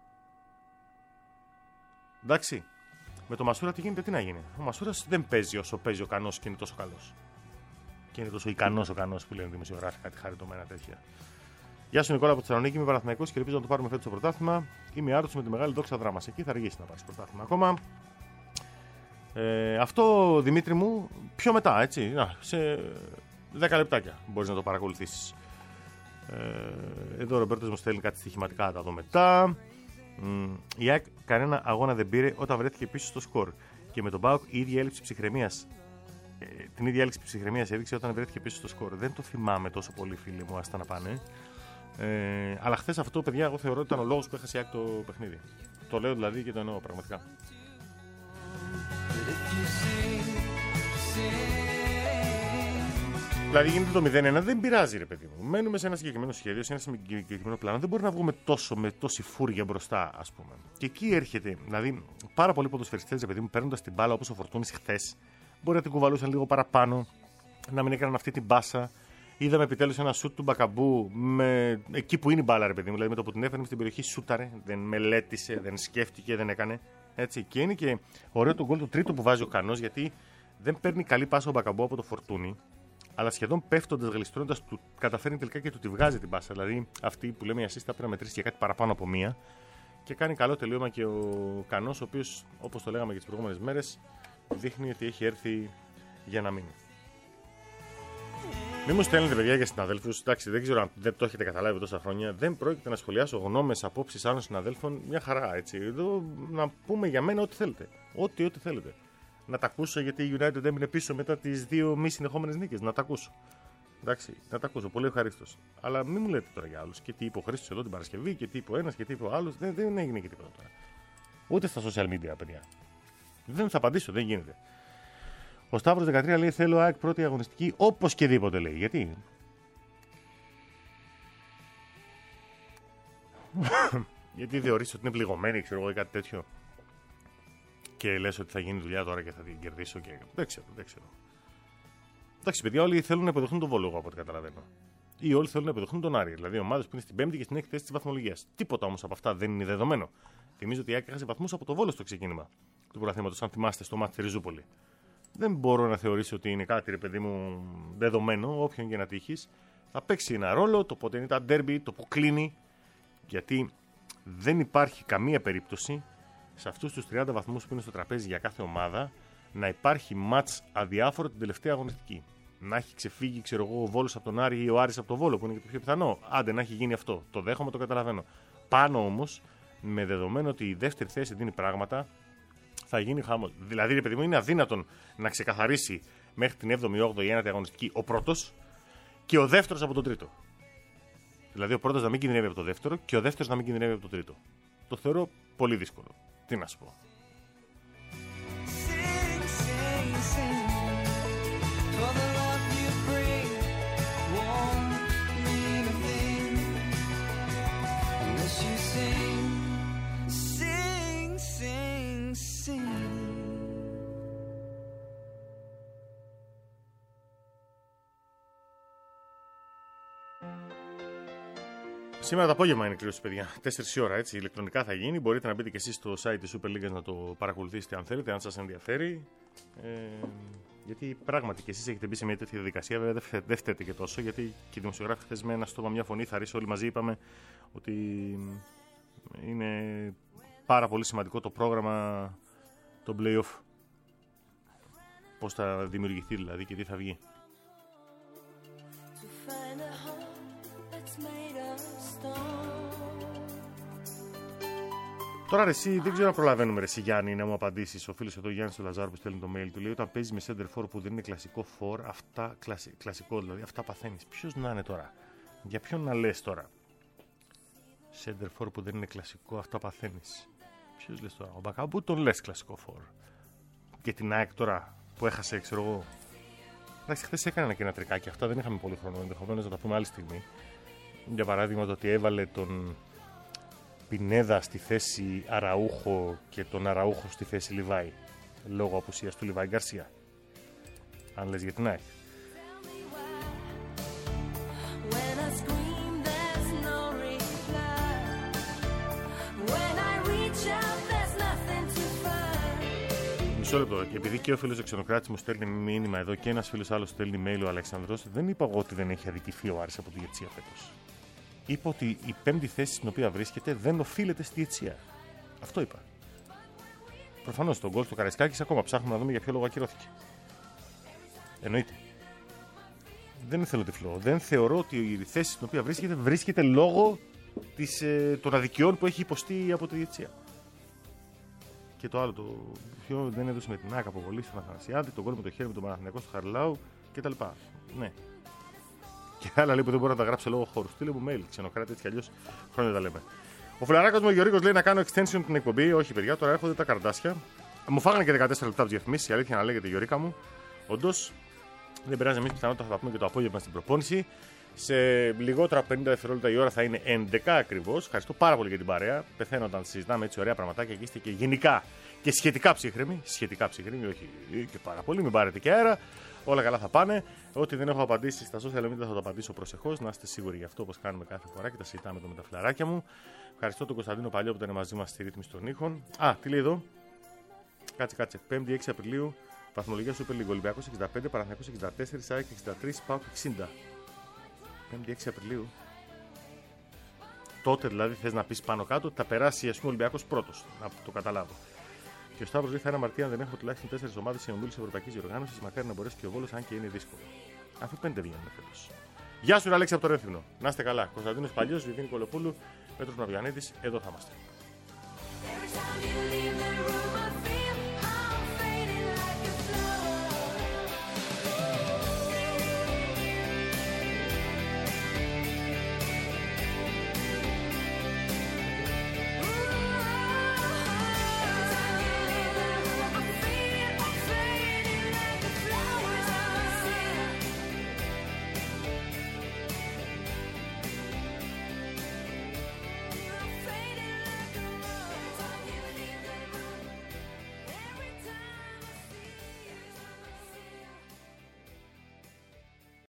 Εντάξει. Με το Μασούρα τι γίνεται, τι να γίνει? Ο Μασούρας δεν παίζει όσο παίζει ο Κανός και είναι τόσο καλός. Και είναι τόσο ικανός ο Κανός που λένε δημοσιογράφοι, κάτι χαριτωμένα τέτοια. Γεια σου Νικόλα από τη Θεσσαλονίκη, είμαι Παναθηναϊκός και ελπίζω να το πάρουμε φέτος το πρωτάθλημα. Είμαι άρρωστος με τη μεγάλη δόξα δράμα. Εκεί θα αργήσει να πάρει πρωτάθλημα ακόμα. Ε, αυτό Δημήτρη μου, πιο μετά, έτσι. Να, σε δέκα λεπτάκια μπορείς να το παρακολουθήσεις. Ε, εδώ ο Ρομπέρτος μου στέλνει κάτι στοιχηματικά, θα τα δω μετά. Η ΑΕΚ κανένα αγώνα δεν πήρε όταν βρέθηκε πίσω στο σκορ. Και με τον ΠΑΟΚ η ίδια έλλειψη ψυχραιμίας. Ε, την ίδια έλλειψη ψυχραιμίας έδειξε όταν βρέθηκε πίσω στο σκορ. Δεν το θυμάμαι τόσο πολύ, φίλοι μου, άστα να πάνε. Ε, αλλά χθες αυτό, παιδιά, εγώ θεωρώ ότι ήταν ο λόγος που έχασε η ΑΕΚ το παιχνίδι. Το λέω δηλαδή και το εννοώ πραγματικά. Δηλαδή γίνεται το μηδέν ένα, δεν πειράζει, ρε παιδί μου. Μένουμε σε ένα συγκεκριμένο σχέδιο, σε ένα συγκεκριμένο πλάνο. Δεν μπορεί να βγούμε τόσο με τόση φούρια μπροστά, ας πούμε. Και εκεί έρχεται, δηλαδή, πάρα πολλοί ποδοσφαιριστές, ρε παιδί μου, παίρνοντας την μπάλα όπως ο Φορτούνης χθες, μπορεί να την κουβαλούσαν λίγο παραπάνω, να μην έκαναν αυτή την μπάσα. Είδαμε επιτέλους ένα σουτ του Μπακαμπού με... εκεί που είναι η μπάλα, ρε παιδί μου. Δηλαδή με το που την έφερε στην περιοχή, σούταρε, δεν μελέτησε, δεν σκέφτηκε, δεν έκανε. Έτσι. Και είναι και ωραίο το γκολ το τρίτο που βάζει ο Κανός, γιατί δεν παίρνει καλή πάσα ο Μπακαμπού από το Φορτούνη. Αλλά σχεδόν πέφτοντας, γλιστρώνοντας, του καταφέρνει τελικά και του τη βγάζει την πάσα. Δηλαδή αυτή που λέμε η assist πρέπει να μετρήσει για κάτι παραπάνω από μία. Και κάνει καλό τελείωμα και ο Κανός, ο οποίος, όπως το λέγαμε και τις προηγούμενες μέρες, δείχνει ότι έχει έρθει για να μείνει. Μην μου στέλνετε, παιδιά, για συναδέλφους. Εντάξει, δεν ξέρω αν δεν το έχετε καταλάβει τόσα χρόνια. Δεν πρόκειται να σχολιάσω γνώμες, απόψεις άλλων συναδέλφων. Μια χαρά, έτσι. Εδώ να πούμε για μένα ό,τι θέλετε. Ό,τι, ό,τι θέλετε. Να τα ακούσω, γιατί η United έμεινε πίσω μετά τις δύο μη συνεχόμενες νίκες. Να τα ακούσω. Εντάξει, να τα ακούσω. Πολύ ευχαρίστως. Αλλά μην μου λέτε τώρα για άλλους. Και τι είπε ο Χρήστος εδώ την Παρασκευή, και τι είπε ο ένας, και τι είπε ο άλλος. Δεν, δεν έγινε και τίποτα τώρα. Ούτε στα social media, παιδιά. Δεν θα απαντήσω, δεν γίνεται. Ο Σταύρος δεκατρία λέει: θέλω ΑΕΚ πρώτη αγωνιστική όπως και δίποτε, λέει. Γιατί? Γιατί θεωρείς ότι είναι πληγωμένη, ξέρω εγώ, ή κάτι τέτοιο. Και λες ότι θα γίνει δουλειά τώρα και θα την κερδίσω και. Δεν ξέρω, δεν ξέρω. Εντάξει, παιδιά, όλοι θέλουν να υποδεχθούν τον Βόλο, από ό,τι καταλαβαίνω. Ή όλοι θέλουν να υποδεχθούν τον Άρη. Δηλαδή, ομάδες που είναι στην πέμπτη και στην έκτη θέση της βαθμολογίας. Τίποτα όμως από αυτά δεν είναι δεδομένο. Θυμίζω ότι η ΑΕΚ έχασε βαθμούς από το Βόλο στο ξεκίνημα του πρωταθλήματος, αν θυμάστε, στο μάτι τη Ριζούπολη. Δεν μπορώ να θεωρήσω ότι είναι κάτι, ρε παιδί μου, δεδομένο, όποιον και να τύχεις. Θα παίξει ένα ρόλο το πότε είναι τα ντέρμπι, το που κλείνει. Γιατί δεν υπάρχει καμία περίπτωση σε αυτούς τους τριάντα βαθμούς που είναι στο τραπέζι για κάθε ομάδα να υπάρχει μάτς αδιάφορο την τελευταία αγωνιστική. Να έχει ξεφύγει, ξέρω εγώ, ο Βόλος από τον Άρη ή ο Άρης από τον Βόλο, που είναι και το πιο πιθανό. Άντε να έχει γίνει αυτό. Το δέχομαι, το καταλαβαίνω. Πάνω όμως, με δεδομένο ότι η δεύτερη θέση δίνει πράγματα, θα γίνει χαμός. Δηλαδή, ρε παιδί μου, είναι αδύνατον να ξεκαθαρίσει μέχρι την έβδομη, όγδοη, ένατη αγωνιστική ο πρώτος και ο δεύτερος από τον τρίτο. Δηλαδή, ο πρώτος να μην κινδυνεύει από το δεύτερο και ο δεύτερος να μην κινδυνεύει από το τρίτο. Το θεωρώ πολύ δύσκολο. Τι να σου πω. Σήμερα το απόγευμα είναι κλήρωση, παιδιά. τέσσερις η ώρα, έτσι. Ηλεκτρονικά θα γίνει. Μπορείτε να μπείτε και εσείς στο site της Super League να το παρακολουθήσετε αν θέλετε, αν σας ενδιαφέρει. Ε, γιατί πράγματι και εσείς έχετε μπει σε μια τέτοια διαδικασία. Βέβαια δεν φταίτε και τόσο, γιατί και οι δημοσιογράφοι χθες με ένα στόμα, μια φωνή, θα ρίσω όλοι μαζί. Είπαμε ότι είναι πάρα πολύ σημαντικό το πρόγραμμα, το play-off. Πώς θα δημιουργηθεί δηλαδή και τι θα βγει. Τώρα ρε, εσύ δεν ξέρω να προλαβαίνουμε, ρε, εσύ Γιάννη, να μου απαντήσεις. Ο φίλος εδώ Γιάννης ο Λαζάρου που στέλνει το mail του λέει: όταν παίζει με center for που δεν είναι κλασικό for, αυτά κλασι, κλασικό δηλαδή, αυτά παθαίνεις. Ποιος να είναι τώρα, για ποιον να λες τώρα? Center for που δεν είναι κλασικό, αυτά παθαίνεις. Ποιος λες τώρα? Ο Μπακαμπού τον λες κλασικό for. Και την ΑΕΚ τώρα που έχασε, ξέρω εγώ. Εντάξει, χθες έκανα και ένα τρικάκι, αυτά δεν είχαμε πολύ χρόνο. Ενδεχομένως να τα πούμε άλλη στιγμή. Για παράδειγμα, το ότι έβαλε τον Πινέδα στη θέση Αραούχο και τον Αραούχο στη θέση Λιβάη, λόγω απουσίας του Λιβάη Γκαρσία. Αν λες για την ΑΕΚ. Μισό λεπτό. Επειδή και ο φίλος ο Ξενοκράτης μου στέλνει μήνυμα εδώ και ένας φίλος άλλος στέλνει mail, ο Αλεξανδρός, δεν είπα εγώ ότι δεν έχει αδικηθεί ο Άρης από τη διετησία φέτος. Είπα ότι η πέμπτη θέση στην οποία βρίσκεται δεν οφείλεται στη διετησία. Αυτό είπα. Προφανώς τον γκολ του Καραϊσκάκης ακόμα ψάχνουμε να δούμε για ποιο λόγο ακυρώθηκε. Εννοείται. Δεν θέλω τυφλό. Δεν θεωρώ ότι η θέση στην οποία βρίσκεται βρίσκεται λόγω της, ε, των αδικιών που έχει υποστεί από τη διετησία. Και το άλλο, το ποιο δεν έδωσε με την ΆΚΑ αποβολή στον Αθανασιάδη, τον κόλ με το χέρι με τον Παναθηναϊκό στο Χαριλάου κτλ. Ναι. Και άλλα λέει που δεν μπορεί να τα γράψει λόγω χώρου. Στείλε μου mail, ξενοκράτη, έτσι κι αλλιώς χρόνια τα λέμε. Ο φιλαράκος μου ο Γιώργος λέει να κάνω extension την εκπομπή. Όχι, παιδιά, τώρα έρχονται τα καρδάσια. Μου φάγανε και δεκατέσσερα λεπτά από τις διαφημίσεις. Η αλήθεια να λέγεται, Γιώργα μου. Όντως, δεν πειράζει, εμείς πιθανότατα θα τα πούμε και το απόγευμα στην προπόνηση. Σε λιγότερα από πενήντα δευτερόλεπτα η ώρα θα είναι έντεκα ακριβώς. Ευχαριστώ πάρα πολύ για την παρέα. Πεθαίνω όταν συζητάμε έτσι ωραία πραγματάκια και είστε και γενικά και σχετικά ψύχρεμοι. Σχετικά ψύχρεμοι, όχι και πάρα πολύ, μην πάρετε και αέρα. Όλα καλά θα πάνε. Ό,τι δεν έχω απαντήσει στα social media θα το απαντήσω προσεχώς. Να είστε σίγουροι γι' αυτό, όπως κάνουμε κάθε φορά και τα συζητάμε εδώ με τα φιλαράκια μου. Ευχαριστώ τον Κωνσταντίνο Παλιό που ήταν μαζί μας στη ρύθμιση των ήχων. Α, τι λέει εδώ. Κάτσε, κάτσε. πέμπτη έξι Απριλίου, βαθμολογία Super League. Ολυμπιακός εξήντα πέντε, Παναθηναϊκός εξήντα τέσσερα, ΑΕΚ εξήντα τρία, ΠΑΟΚ εξήντα. πέμπτη έξι Απριλίου. Τότε δηλαδή θες να πεις πάνω κάτω ότι θα περάσει ας πούμε, ο Ολυμπιακός πρώτος. Να το καταλάβω. Και ο Σταύρος λέει: θα είναι αμαρτία αν δεν έχω τουλάχιστον τέσσερις ομάδες σε ομίλους Ευρωπαϊκής Διοργάνωσης. Μακάρι να μπορέσει και ο Βόλος, αν και είναι δύσκολο. Αφού πέντε βγαίνουν φέτος. Γεια σου, Αλέξη από το Ρέθυμνο. Να είστε καλά. Κωνσταντίνος Παλιός, Βιβίνη Κολοπούλου, Πέτρος Ναβιανίδης, εδώ θα είμαστε.